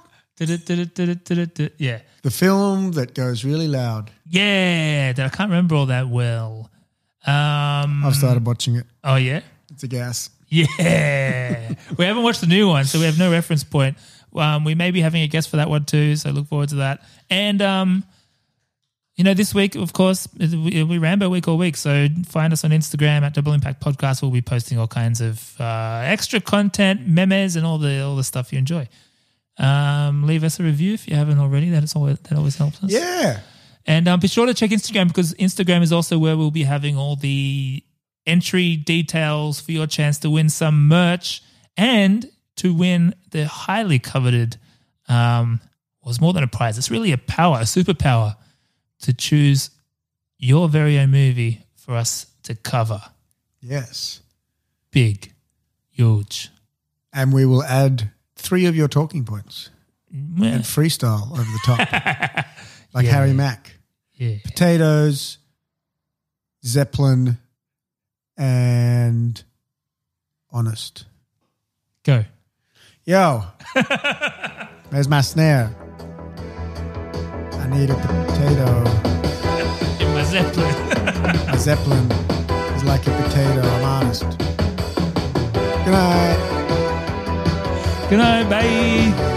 Yeah. The film that goes really loud. Yeah. That I can't remember all that well. Um, I've started watching it. Oh, yeah? It's a gas. Yeah. We haven't watched the new one, so we have no reference point. Um, we may be having a guest for that one too, so look forward to that. And, um, you know, this week, of course, it'll be it'll be Rambo week all week, so find us on Instagram at Double Impact Podcast. We'll be posting all kinds of uh, extra content, memes, and all the all the stuff you enjoy. Um, leave us a review if you haven't already. That is always that always helps us. Yeah. And um, be sure to check Instagram because Instagram is also where we'll be having all the entry details for your chance to win some merch and to win the highly coveted, um, well, it's more than a prize. It's really a power, a superpower to choose your very own movie for us to cover. Yes. Big, huge. And we will add three of your talking points Yeah. and freestyle over the top. Like Yeah. Harry Mack. Yeah. Potatoes, Zeppelin, and Honest. Go. Yo. There's my snare. I need a potato. In my Zeppelin. A Zeppelin is like a potato. I'm honest. Good night. Good night. Bye.